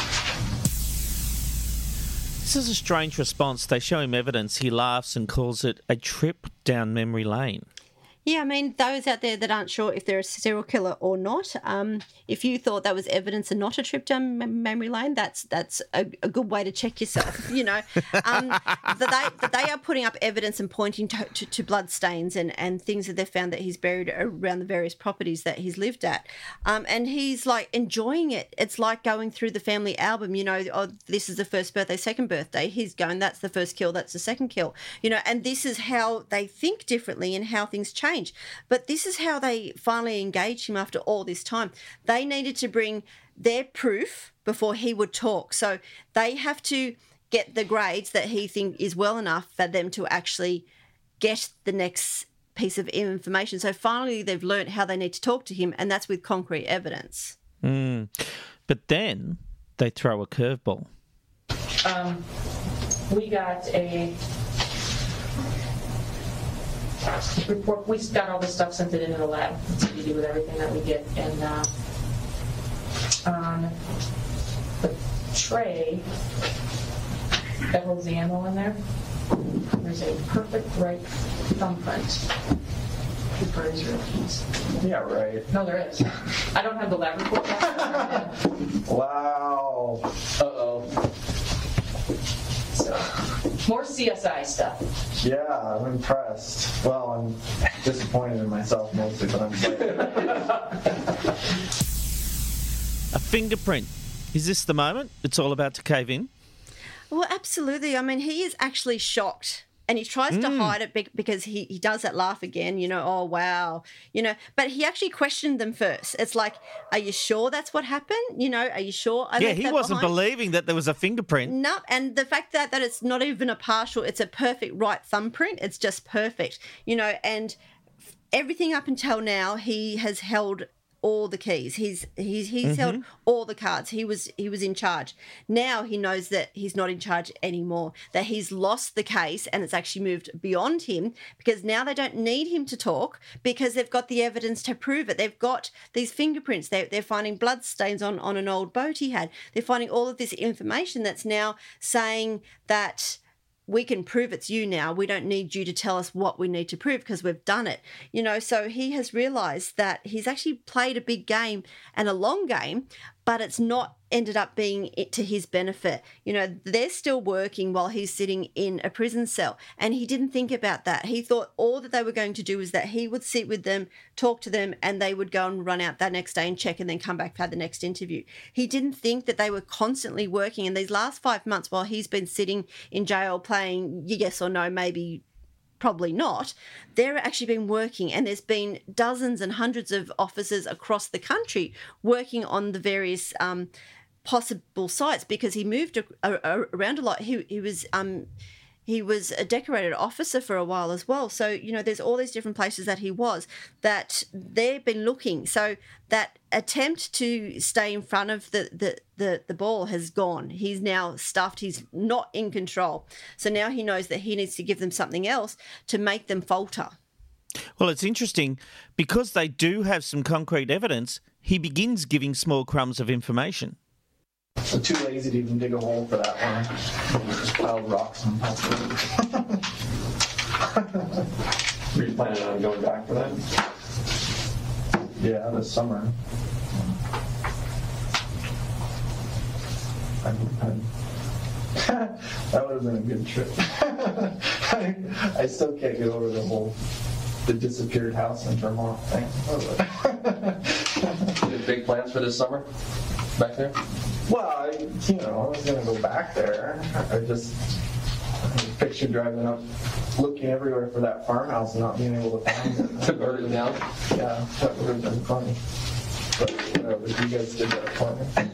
This is a strange response. They show him evidence. He laughs and calls it a trip down memory lane. Yeah, I mean, those out there that aren't sure if they're a serial killer or not, if you thought that was evidence and not a trip down memory lane, that's a good way to check yourself, you know. That they are putting up evidence and pointing to blood stains and things that they've found that he's buried around the various properties that he's lived at. And he's, like, enjoying it. It's like going through the family album, you know, oh, this is the first birthday, second birthday. He's going, that's the first kill, that's the second kill. You know, and this is how they think differently and how things change. But this is how they finally engaged him after all this time. They needed to bring their proof before he would talk. So they have to get the grades that he thinks is well enough for them to actually get the next piece of information. So finally they've learned how they need to talk to him, and that's with concrete evidence. But then they throw a curveball. We got a report. We got all this stuff, sent it into the lab. It's what we do with everything that we get. And on the tray that holds the ammo in there, there's a perfect right thumbprint. Yeah, right. No, there is. I don't have the lab report. Wow. Uh-oh. So, more CSI stuff. Yeah, I'm impressed. Well, I'm disappointed in myself mostly, but I'm excited. A fingerprint. Is this the moment it's all about to cave in? Well, absolutely. I mean, he is actually shocked. And he tries to hide it because he does that laugh again, you know, oh, wow, you know. But he actually questioned them first. It's like, are you sure that's what happened? You know, are you sure? Yeah, he wasn't believing that there was a fingerprint. No, and the fact that it's not even a partial, it's a perfect right thumbprint. It's just perfect, you know, and everything up until now, he has held all the keys. He's held all the cards. He was in charge. Now he knows that he's not in charge anymore, that he's lost the case and it's actually moved beyond him, because now they don't need him to talk because they've got the evidence to prove it. They've got these fingerprints. They're finding blood stains on an old boat he had. They're finding all of this information that's now saying that we can prove it's you now. We don't need you to tell us what we need to prove because we've done it. You know, so he has realised that he's actually played a big game and a long game, but it's not ended up being it to his benefit. You know, they're still working while he's sitting in a prison cell, and he didn't think about that. He thought all that they were going to do is that he would sit with them, talk to them, and they would go and run out that next day and check and then come back for the next interview. He didn't think that they were constantly working. In these last 5 months while he's been sitting in jail playing yes or no, maybe probably not, they've actually been working, and there's been dozens and hundreds of officers across the country working on the various possible sites, because he moved around a lot. He was a decorated officer for a while as well. So, you know, there's all these different places that he was that they've been looking. So that attempt to stay in front of the ball has gone. He's now stuffed. He's not in control. So now he knows that he needs to give them something else to make them falter. Well, it's interesting because they do have some concrete evidence. He begins giving small crumbs of information. I'm too lazy to even dig a hole for that one. Just piled rocks on top of it. Were you planning on going back for that? Yeah, this summer. That would have been a good trip. I still can't get over the disappeared house in Vermont thing. Big plans for this summer? Back there? Well, I was going to go back there. I pictured driving up, looking everywhere for that farmhouse and not being able to find it. To burn it down? Yeah, that would have been funny. But whatever, you guys did that for me.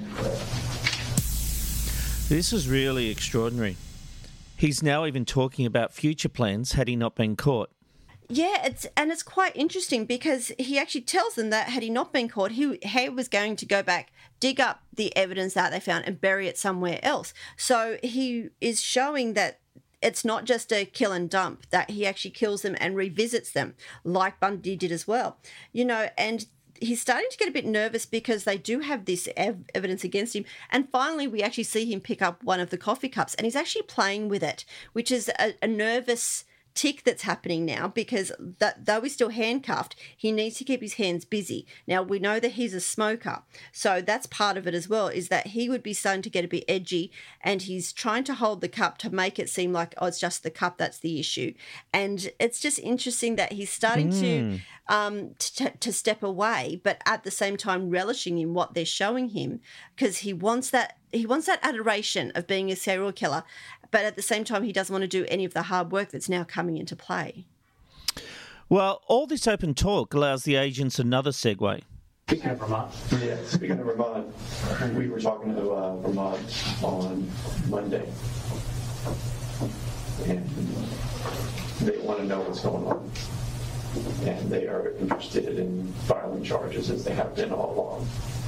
This is really extraordinary. He's now even talking about future plans had he not been caught. Yeah, it's quite interesting because he actually tells them that had he not been caught, he was going to go back, dig up the evidence that they found and bury it somewhere else. So he is showing that it's not just a kill and dump, that he actually kills them and revisits them, like Bundy did as well. And he's starting to get a bit nervous because they do have this evidence against him. And finally, we actually see him pick up one of the coffee cups, and he's actually playing with it, which is a nervous tick that's happening now, because though he's still handcuffed, he needs to keep his hands busy. Now, we know that he's a smoker, so that's part of it as well, is that he would be starting to get a bit edgy, and he's trying to hold the cup to make it seem like, oh, it's just the cup that's the issue. And it's just interesting that he's starting to step away, but at the same time relishing in what they're showing him, because he wants that adoration of being a serial killer, but at the same time, he doesn't want to do any of the hard work that's now coming into play. Well, all this open talk allows the agents another segue. Speaking of Vermont. Yeah, speaking of Vermont, we were talking to Vermont on Monday, and they want to know what's going on. And they are interested in filing charges, as they have been all along.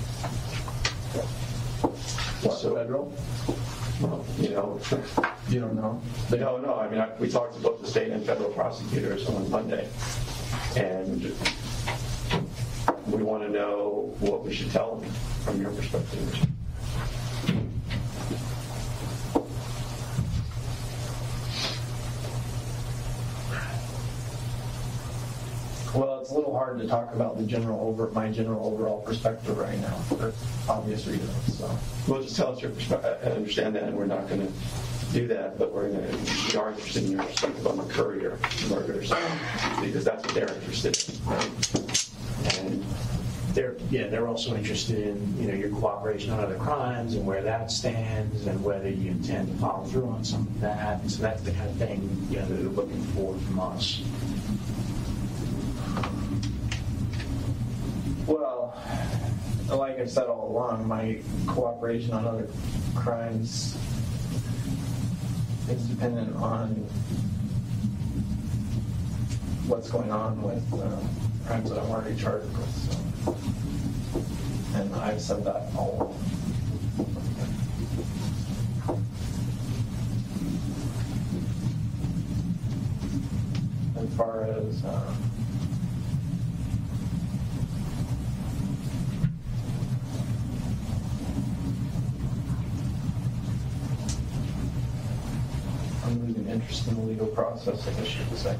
Federal? Well, you don't know. No. I mean, we talked to both the state and federal prosecutors on Monday, and we want to know what we should tell them from your perspective. Well, it's a little hard to talk about my general overall perspective right now for obvious reasons. So, well, just tell us your perspective. I understand that, and we're not going to do that, but we are interested in your perspective on the Courier murders, because that's what they're interested in, right? And they're also interested in your cooperation on other crimes and where that stands, and whether you intend to follow through on some of that. And so that's the kind of thing that they're looking for from us. Well, like I've said all along, my cooperation on other crimes is dependent on what's going on with crimes that I'm already charged with. So. And I've said that all along. As far as I'm losing interest in the legal process, I guess you could say.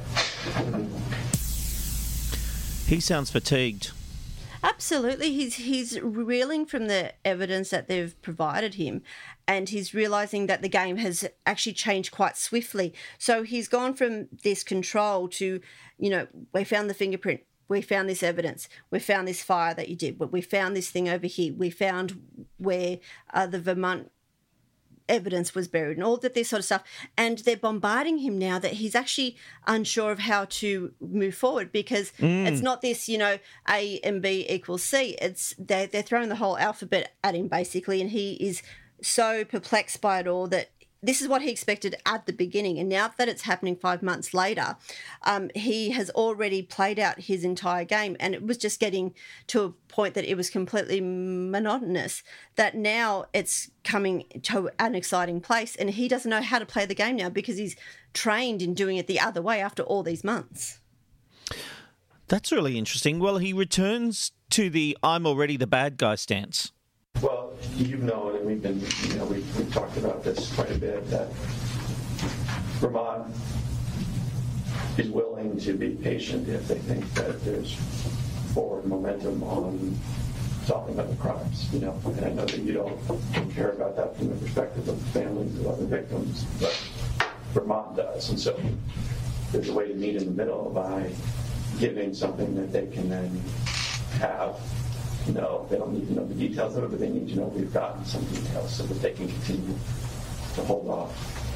He sounds fatigued. Absolutely. He's reeling from the evidence that they've provided him, and he's realising that the game has actually changed quite swiftly. So he's gone from this control to, we found the fingerprint, we found this evidence, we found this fire that you did, but we found this thing over here, we found where the Vermont evidence was buried, and all of this sort of stuff. And they're bombarding him now that he's actually unsure of how to move forward, because it's not this, A and B equals C. It's they're throwing the whole alphabet at him, basically, and he is so perplexed by it all that this is what he expected at the beginning. And now that it's happening 5 months later, he has already played out his entire game, and it was just getting to a point that it was completely monotonous, that now it's coming to an exciting place, and he doesn't know how to play the game now because he's trained in doing it the other way after all these months. That's really interesting. Well, he returns to the I'm already the bad guy stance. Well, you've known, and we've been, we've talked about this quite a bit, that Vermont is willing to be patient if they think that there's forward momentum on solving other crimes, and I know that you don't care about that from the perspective of the families of other victims, but Vermont does, and so there's a way to meet in the middle by giving something that they can then have. No, they don't need to know the details of it, but they need to know we've gotten some details so that they can continue to hold off.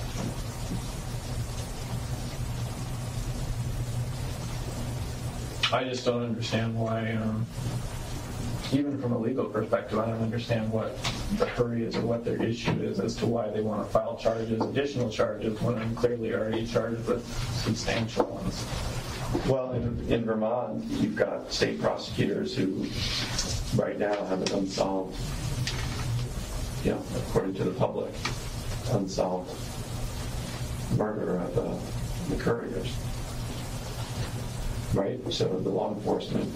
I just don't understand why, even from a legal perspective, I don't understand what the hurry is or what their issue is as to why they want to file additional charges, when I'm clearly already charged with substantial ones. Well, in Vermont, you've got state prosecutors who right now have an unsolved, according to the public, unsolved murder of the couriers. Right? So the law enforcement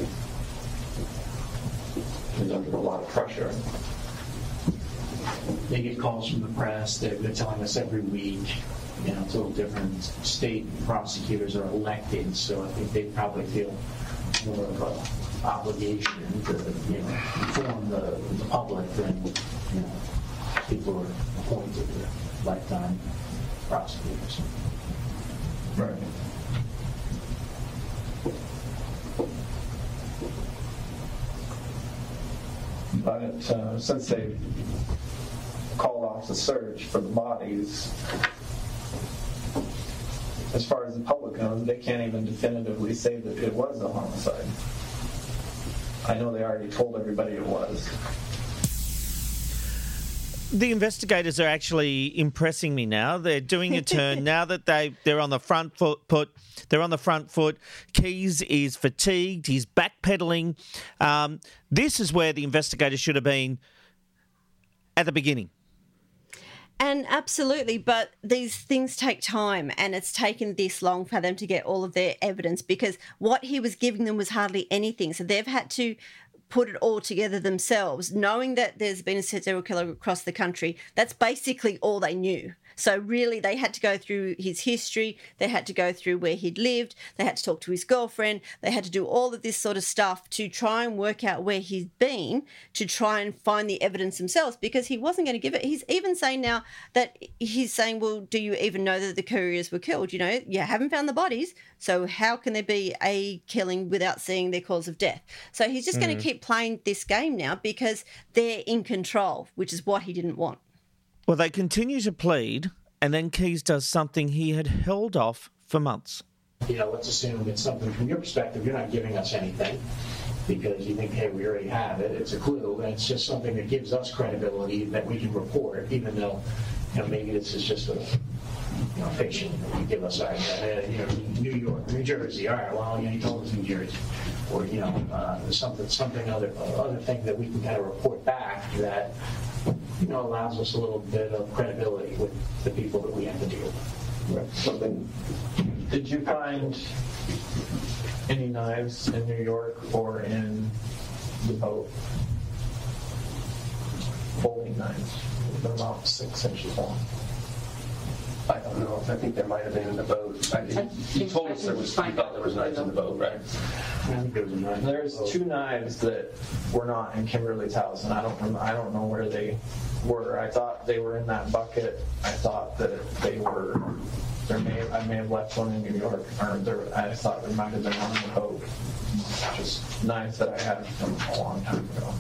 is under a lot of pressure. They get calls from the press. They're telling us every week, it's a little different. State prosecutors are elected, so I think they probably feel more of an obligation to, inform the public than, people who are appointed to lifetime prosecutors. Right. But since they called off the search for the bodies, as far as the public knows, they can't even definitively say that it was a homicide. I know they already told everybody it was. The investigators are actually impressing me now. They're doing a turn now that they're on the front foot. They're on the front foot. Keys is fatigued. He's backpedaling. This is where the investigators should have been at the beginning. And absolutely, but these things take time, and it's taken this long for them to get all of their evidence because what he was giving them was hardly anything. So they've had to put it all together themselves, knowing that there's been a serial killer across the country. That's basically all they knew. So really, they had to go through his history. They had to go through where he'd lived. They had to talk to his girlfriend. They had to do all of this sort of stuff to try and work out where he'd been, to try and find the evidence themselves, because he wasn't going to give it. He's even saying now that he's saying, well, do you even know that the couriers were killed? You haven't found the bodies, so how can there be a killing without seeing their cause of death? So he's just going to keep playing this game now because they're in control, which is what he didn't want. Well, they continue to plead, and then Keys does something he had held off for months. Let's assume it's something from your perspective. You're not giving us anything because you think, hey, we already have it. It's a clue, and it's just something that gives us credibility that we can report, even though, maybe this is just a fiction that you give us. New York, New Jersey. All right, well, you told us New Jersey, or something other thing that we can kind of report back that allows us a little bit of credibility with the people that we have to deal with. Right. Something. Did you find any knives in New York or in the boat? Folding knives. They're about 6 inches long. I don't know. I think there might have been in the boat. You told us you thought there was knives in the boat, right? I think there was a knife. There's 2 knives that were not in Kimberly's house, and I don't know where they were. I thought they were in that bucket. I thought that they were. I may have left one in New York, or I thought there might have been one in the boat. Just knives that I had from a long time ago.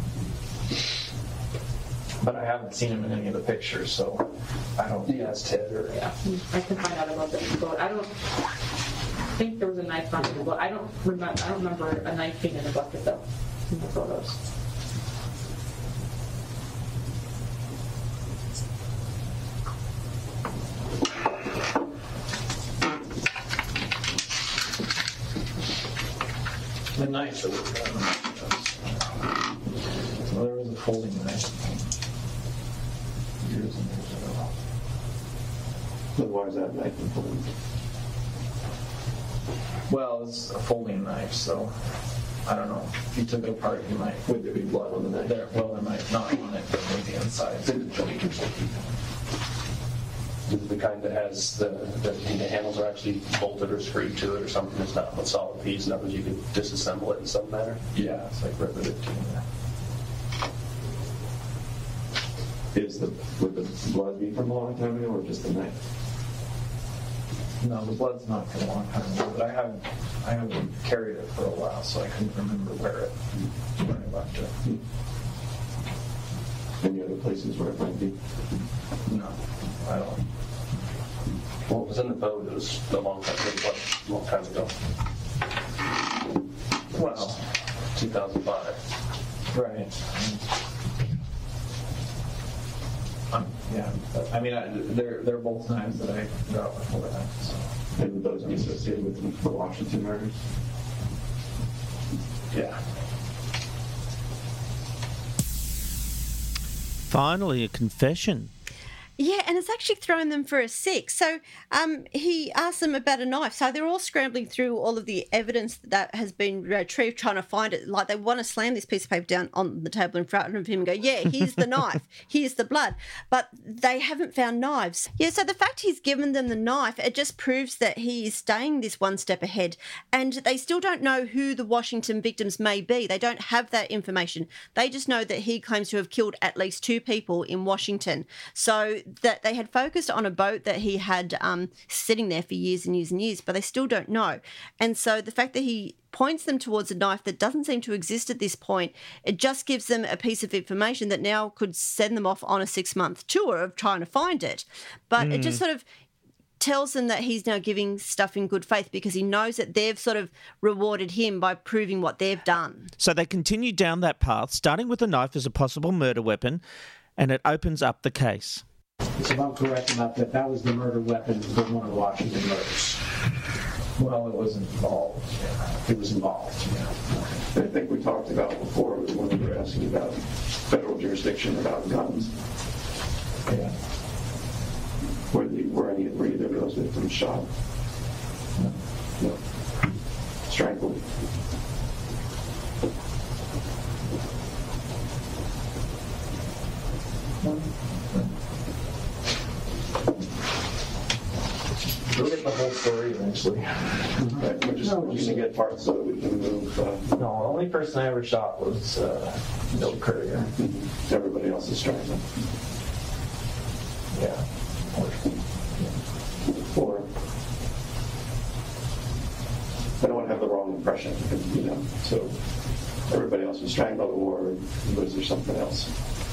But I haven't seen him in any of the pictures, so I don't think that's Ted or... Yeah, I can find out about that in the boat. I don't think there was a knife found in the boat. I don't remember a knife being in the bucket, though, in the photos. The knife that was well, there was a folding knife. Years and years ago. So why is that knife important? Well, it's a folding knife, so I don't know. If you took it apart, you might. Would there be blood on the knife? There might not on it, but maybe inside. Is it the kind that has the handles are actually bolted or screwed to it or something? It's not a solid piece, in other words, you could disassemble it in some manner? Yeah, it's like riveted to there. Would the blood be from a long time ago or just the knife? No, the blood's not from a long time ago, but I haven't carried it for a while, so I couldn't remember where I left it. Any other places where it might be? No, I don't. Well, it was in the boat. It was a long time ago. Well, 2005. Right. Yeah, I mean, they're both knives that I got before that. So. And would those be associated with the Washington murders? Yeah. Finally, a confession. Yeah, and it's actually thrown them for a 6. So he asked them about a knife. So they're all scrambling through all of the evidence that has been retrieved, trying to find it. Like they want to slam this piece of paper down on the table in front of him and go, yeah, here's the knife, here's the blood. But they haven't found knives. Yeah, so the fact he's given them the knife, it just proves that he is staying this one step ahead. And they still don't know who the Washington victims may be. They don't have that information. They just know that he claims to have killed at least 2 people in Washington. So that they had focused on a boat that he had sitting there for years and years and years, but they still don't know. And so the fact that he points them towards a knife that doesn't seem to exist at this point, it just gives them a piece of information that now could send them off on a 6-month tour of trying to find it. But it just sort of tells them that he's now giving stuff in good faith because he knows that they've sort of rewarded him by proving what they've done. So they continue down that path, starting with a knife as a possible murder weapon, and it opens up the case. So if I'm correct about that, that was the murder weapon for one of the Washington murders. Well, it was involved. It was involved. I think we talked about before when we were asking about federal jurisdiction about guns. Yeah. Were either of those victims shot? No. Strangled. We'll get the whole story eventually. Right, we're just going to get parts so that we can move. No, the only person I ever shot was Bill Courier. Everybody else is strangled. Yeah. Or I don't want to have the wrong impression, so everybody else was strangled, or was there something else?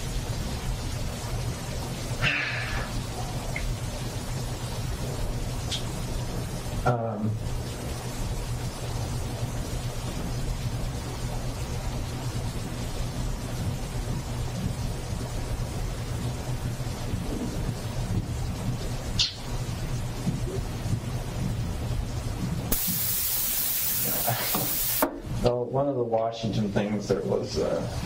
One of the Washington things there was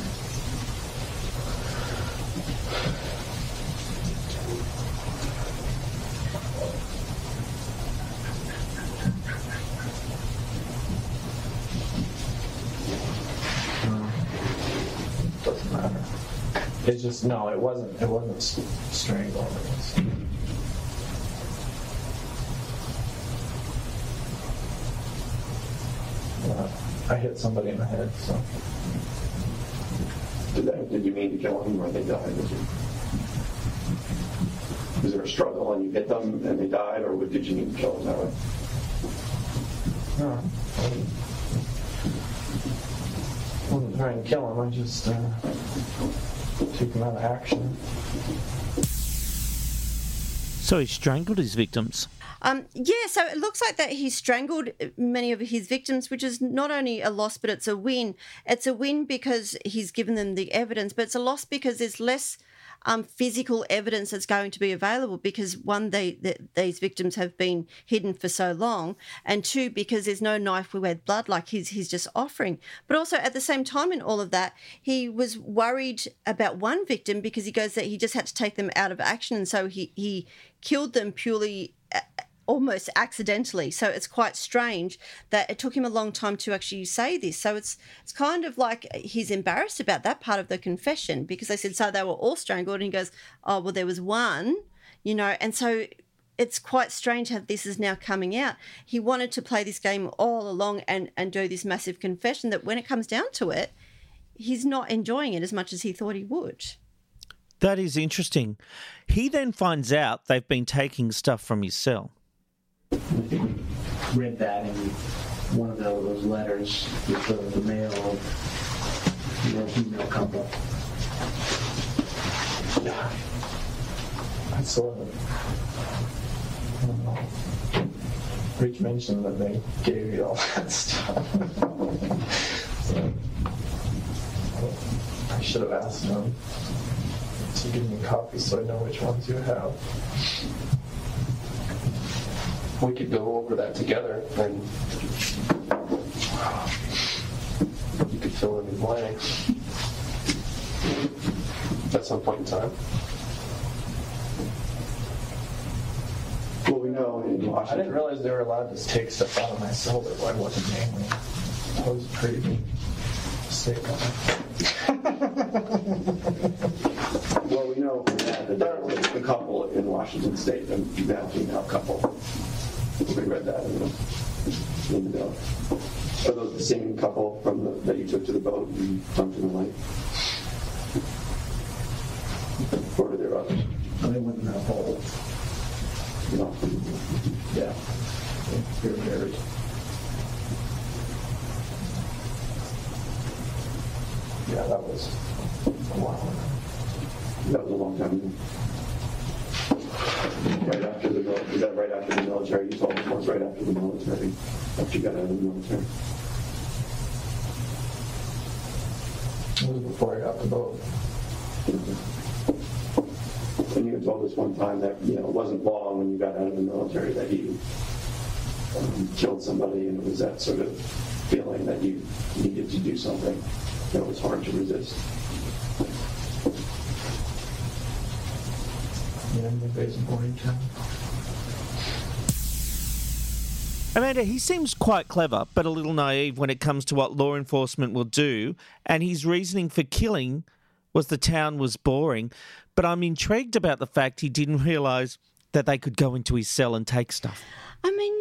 doesn't matter. It's just it wasn't strangled. I hit somebody in the head, so. Did you mean to kill them or they died? Was there a struggle and you hit them and they died, or did you mean to kill them that way? No. I wasn't trying to kill them, I just took them out of action. So he strangled his victims? So it looks like that he strangled many of his victims, which is not only a loss, but it's a win. It's a win because he's given them the evidence, but it's a loss because there's less physical evidence that's going to be available because, one, these victims have been hidden for so long, and 2, because there's no knife with blood like he's just offering. But also at the same time in all of that, he was worried about one victim because he goes that he just had to take them out of action, and so he killed them purely almost accidentally. So it's quite strange that it took him a long time to actually say this. So it's kind of like he's embarrassed about that part of the confession because they said, so they were all strangled, and he goes, oh, well, there was one, and so it's quite strange how this is now coming out. He wanted to play this game all along and do this massive confession that when it comes down to it, he's not enjoying it as much as he thought he would. That is interesting. He then finds out they've been taking stuff from his cell. I think we read that in one of those letters with the mail of the email couple. Yeah. I saw it. Rich mentioned that they gave you all that stuff. So, I should have asked them to give me copies so I know which ones you have. We could go over that together and you could fill in the blanks at some point in time. Well, we know in I Washington. didn't realize they were allowed to take stuff out of my cell that I wasn't naming. That was a pretty big mistake on Well, we know that there was a couple in Washington State, a male-female couple. We read that in the bill. Are those the same couple from that you took to the boat and dumped in the lake? Or were there others? They went in that hole. No. Yeah. They were buried. Yeah, that was a while ago. That was a long time ago. Right after the military. Is that right after the military? You told us once right after the military. After you got out of the military. It was before I got the boat. And you had told us one time that, it wasn't long when you got out of the military that you killed somebody, and it was that sort of feeling that you needed to do something that was hard to resist. Yeah, Midway's a boring town. Amanda, he seems quite clever, but a little naive when it comes to what law enforcement will do, and his reasoning for killing was the town was boring. But I'm intrigued about the fact he didn't realise that they could go into his cell and take stuff. I mean,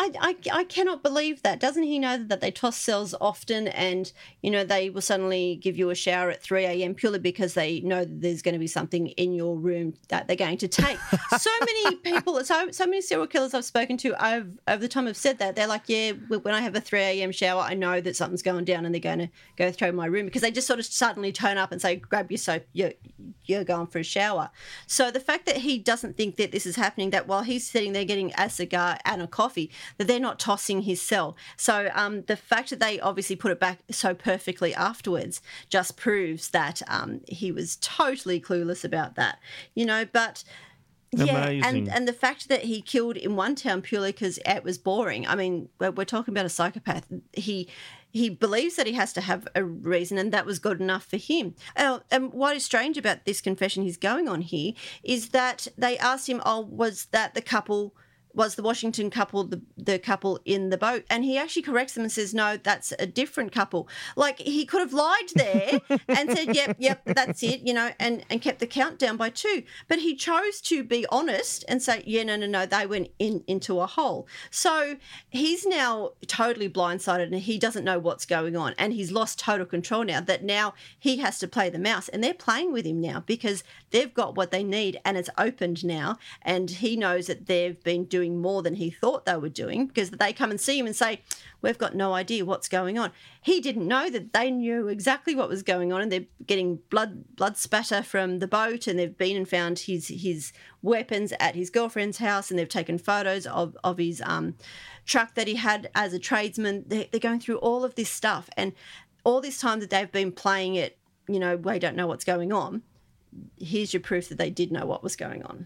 I cannot believe that. Doesn't he know that they toss cells often and, they will suddenly give you a shower at 3 a.m. purely because they know that there's going to be something in your room that they're going to take? So many people, so many serial killers I've spoken to over the time have said that. They're like, yeah, when I have a 3 a.m. shower, I know that something's going down and they're going to go through my room, because they just sort of suddenly turn up and say, grab your soap, you're going for a shower. So the fact that he doesn't think that this is happening, that while he's sitting there getting a cigar and a coffee, that they're not tossing his cell. So the fact that they obviously put it back so perfectly afterwards just proves that he was totally clueless about that, but yeah, and the fact that he killed in one town purely because it was boring. I mean, we're talking about a psychopath. He believes that he has to have a reason, and that was good enough for him. And what is strange about this confession he's going on here is that they asked him, was that the couple, was the Washington couple the couple in the boat? And he actually corrects them and says, no, that's a different couple. Like, he could have lied there and said, yep, that's it, and kept the count down by 2. But he chose to be honest and say, yeah, no, they went into a hole. So he's now totally blindsided and he doesn't know what's going on. And he's lost total control now, that now he has to play the mouse. And they're playing with him now because they've got what they need and it's opened now. And he knows that they've been doing more than he thought they were doing, because they come and see him and say, we've got no idea what's going on. He didn't know that they knew exactly what was going on, and they're getting blood spatter from the boat, and they've been and found his weapons at his girlfriend's house, and they've taken photos of his truck that he had as a tradesman. They're going through all of this stuff, and all this time that they've been playing it, we don't know what's going on. Here's your proof that they did know what was going on.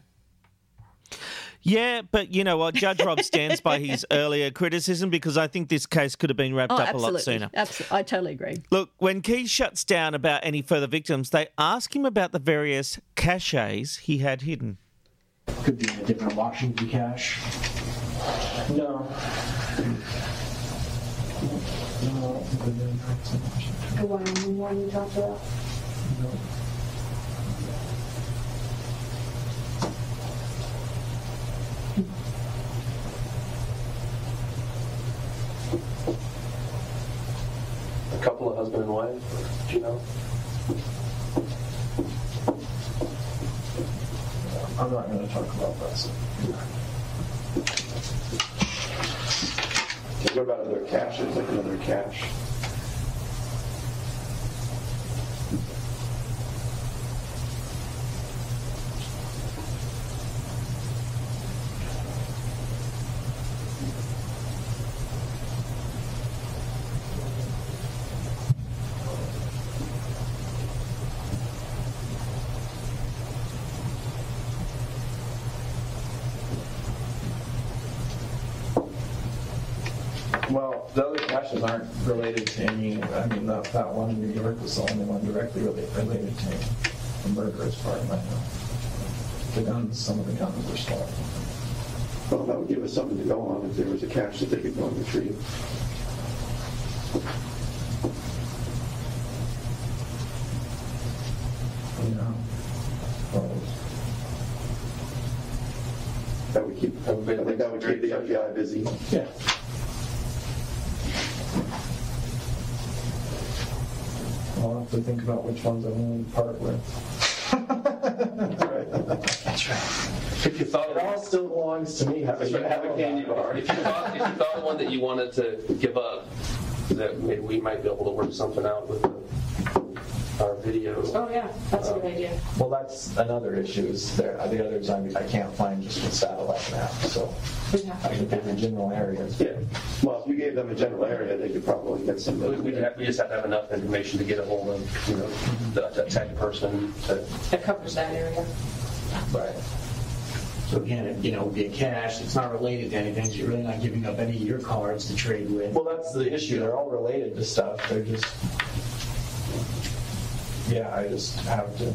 Yeah, but you know what? Judge Rob stands by his earlier criticism, because I think this case could have been wrapped up a lot sooner. Absolutely. I totally agree. Look, when Keyes shuts down about any further victims, they ask him about the various caches he had hidden. Could be a different Washington cache. No. The one you talked about? No. A couple of husband and wife, do you know? I'm not going to talk about that. What about other caches, like another cache? Well, the other caches aren't related to any. I mean, that one in New York was the only one directly related to the murder, as far as I know. The guns, some of the guns were stolen. Well, that would give us something to go on if there was a cache that they could go and retrieve. That would keep. I think that would keep the FBI busy. Yeah. I'll have to think about which ones I'm willing to part with. That's right. If you thought It all still belongs to me. Have a candy bar. If you thought one that you wanted to give up, that maybe we might be able to work something out with our video. Oh yeah, that's a good idea. Well, that's another issue. Is the others I can't find just with satellite maps. So I can give the general areas. Yeah. Well, if you gave them a general area, they could probably get some. We just have to have enough information to get a hold of, the tag person that covers that area. Right. So again, it would be a cache. It's not related to anything. So you're really not giving up any of your cards to trade with. Well, that's the issue. They're all related to stuff. They're just. Yeah, I just have to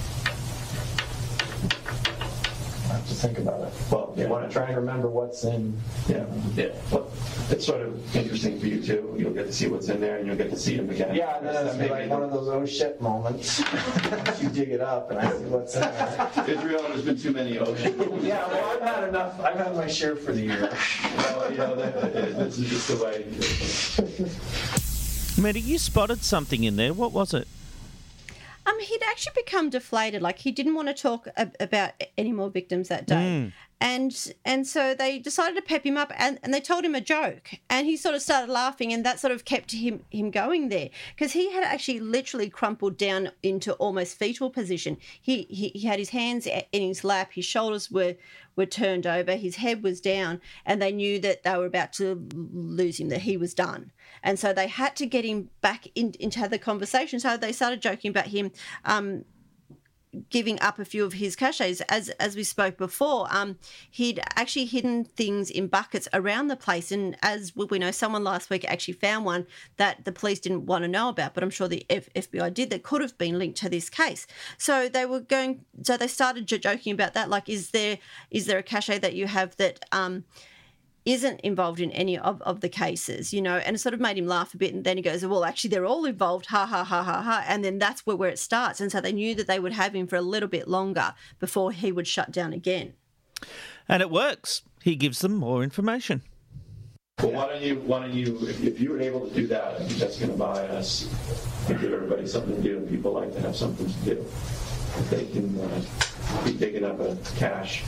think about it. Well, you want to try and remember what's in. Yeah. Well, it's sort of interesting for you too. You'll get to see what's in there, and you'll get to see them again. Yeah, and then it's like one of those oh shit moments. You dig it up, and I see what's in there. Israel, there's been too many oceans. Yeah, well, I've had enough. I've had my share for the year. This is just the way. Maddie, you spotted something in there. What was it? He'd actually become deflated. Like, he didn't want to talk about any more victims that day. And so they decided to pep him up, and they told him a joke, and he sort of started laughing, and that sort of kept him going there, because he had actually literally crumpled down into almost fetal position. He had his hands in his lap, his shoulders were turned over, his head was down, and they knew that they were about to lose him, that he was done. And so they had to get him back into the conversation. So they started joking about him giving up a few of his caches. As we spoke before, he'd actually hidden things in buckets around the place, and as we know, someone last week actually found one that the police didn't want to know about, but I'm sure the FBI did, that could have been linked to this case. So they started joking about that, like, is there a cache that you have that isn't involved in any of the cases, and it sort of made him laugh a bit. And then he goes, well, actually, they're all involved, ha, ha, ha, ha, ha. And then that's where it starts. And so they knew that they would have him for a little bit longer before he would shut down again. And it works. He gives them more information. Well, why don't you, if you were able to do that, I think that's going to buy us and give everybody something to do, and people like to have something to do. If they can be digging up a cache,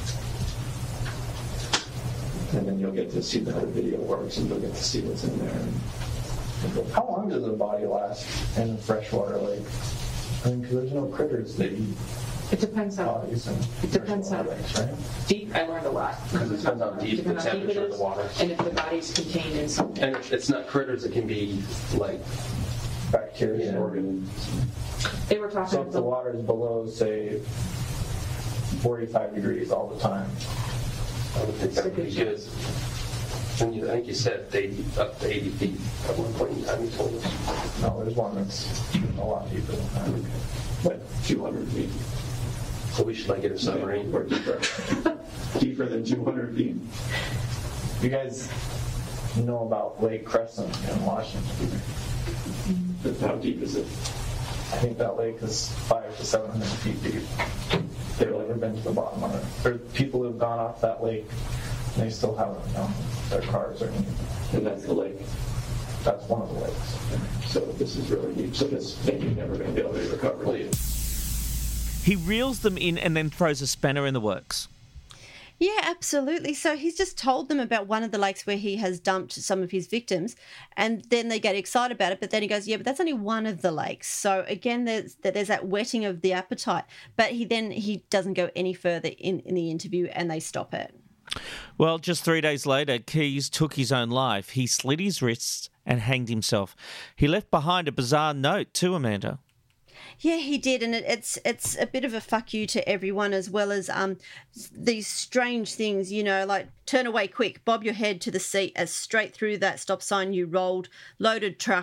and then you'll get to see how the video works, and you'll get to see what's in there. How long does a body last in a freshwater lake? Because there's no critters that eat. It depends on. Bodies and it depends on. Lakes, right? Deep, I learned a lot. Because it depends on deep, the temperature of the water, and if the body's contained in something. And it's not critters; it can be like bacteria and organisms. They were talking. So if the water is below, say, 45 degrees all the time. I would think that would be good. And I think you said up to 80 feet at one point in time, you told us. No, there's one that's a lot deeper than that. But 200 feet. So we should get a submarine. Or deeper. Deeper than 200 feet. You guys know about Lake Crescent in Washington? How deep is it? I think that lake is 500 to 700 feet deep. They've never been to the bottom of it. There's people who have gone off that lake, and they still haven't found their cars or anything. And that's the lake? That's one of the lakes. So this is really deep. So this thing you're never going to be able to recover. He reels them in and then throws a spanner in the works. Yeah, absolutely. So he's just told them about one of the lakes where he has dumped some of his victims, and then they get excited about it. But then he goes, yeah, but that's only one of the lakes. So again, there's that whetting of the appetite. But he doesn't go any further in the interview, and they stop it. Well, just 3 days later, Keys took his own life. He slit his wrists and hanged himself. He left behind a bizarre note too, Amanda. Yeah, he did, and it's a bit of a fuck you to everyone, as well as these strange things, like turn away quick, bob your head to the seat as straight through that stop sign you rolled, loaded truck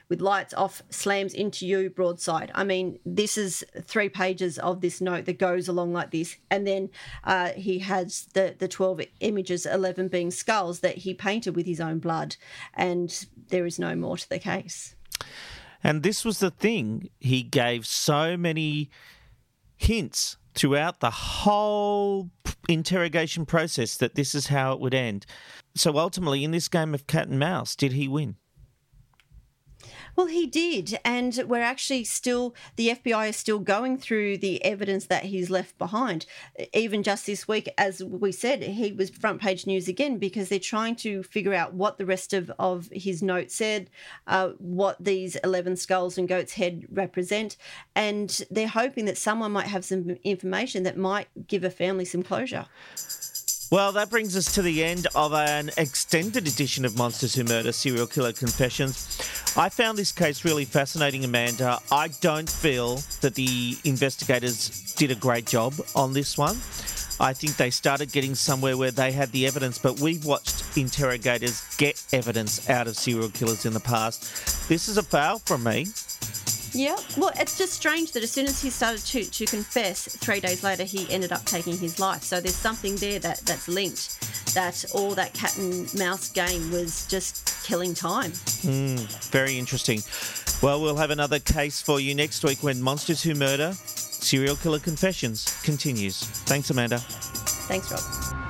with lights off, slams into you broadside. I mean, this is 3 pages of this note that goes along like this. And then he has the 12 images, 11 being skulls that he painted with his own blood. And there is no more to the case. And this was the thing. He gave so many hints throughout the whole interrogation process that this is how it would end. So ultimately, in this game of cat and mouse, did he win? Well, he did, and we're actually still, the FBI is still going through the evidence that he's left behind. Even just this week, as we said, he was front page news again because they're trying to figure out what the rest of his note said, what these 11 skulls and goat's head represent, and they're hoping that someone might have some information that might give a family some closure. Well, that brings us to the end of an extended edition of Monsters Who Murder Serial Killer Confessions. I found this case really fascinating, Amanda. I don't feel that the investigators did a great job on this one. I think they started getting somewhere where they had the evidence, but we've watched interrogators get evidence out of serial killers in the past. This is a fail from me. Yeah, well, it's just strange that as soon as he started to confess, 3 days later he ended up taking his life. So there's something there that's linked, that all that cat and mouse game was just killing time. Very interesting. Well, we'll have another case for you next week when Monsters Who Murder Serial Killer Confessions continues. Thanks, Amanda. Thanks, Rob.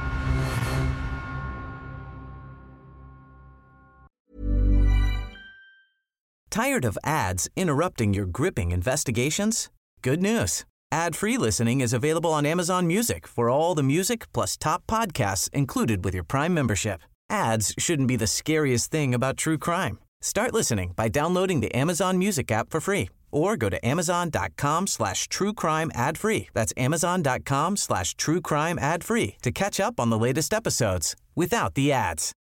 Tired of ads interrupting your gripping investigations? Good news. Ad-free listening is available on Amazon Music for all the music plus top podcasts included with your Prime membership. Ads shouldn't be the scariest thing about true crime. Start listening by downloading the Amazon Music app for free or go to amazon.com/truecrime ad-free. That's amazon.com/truecrime ad-free to catch up on the latest episodes without the ads.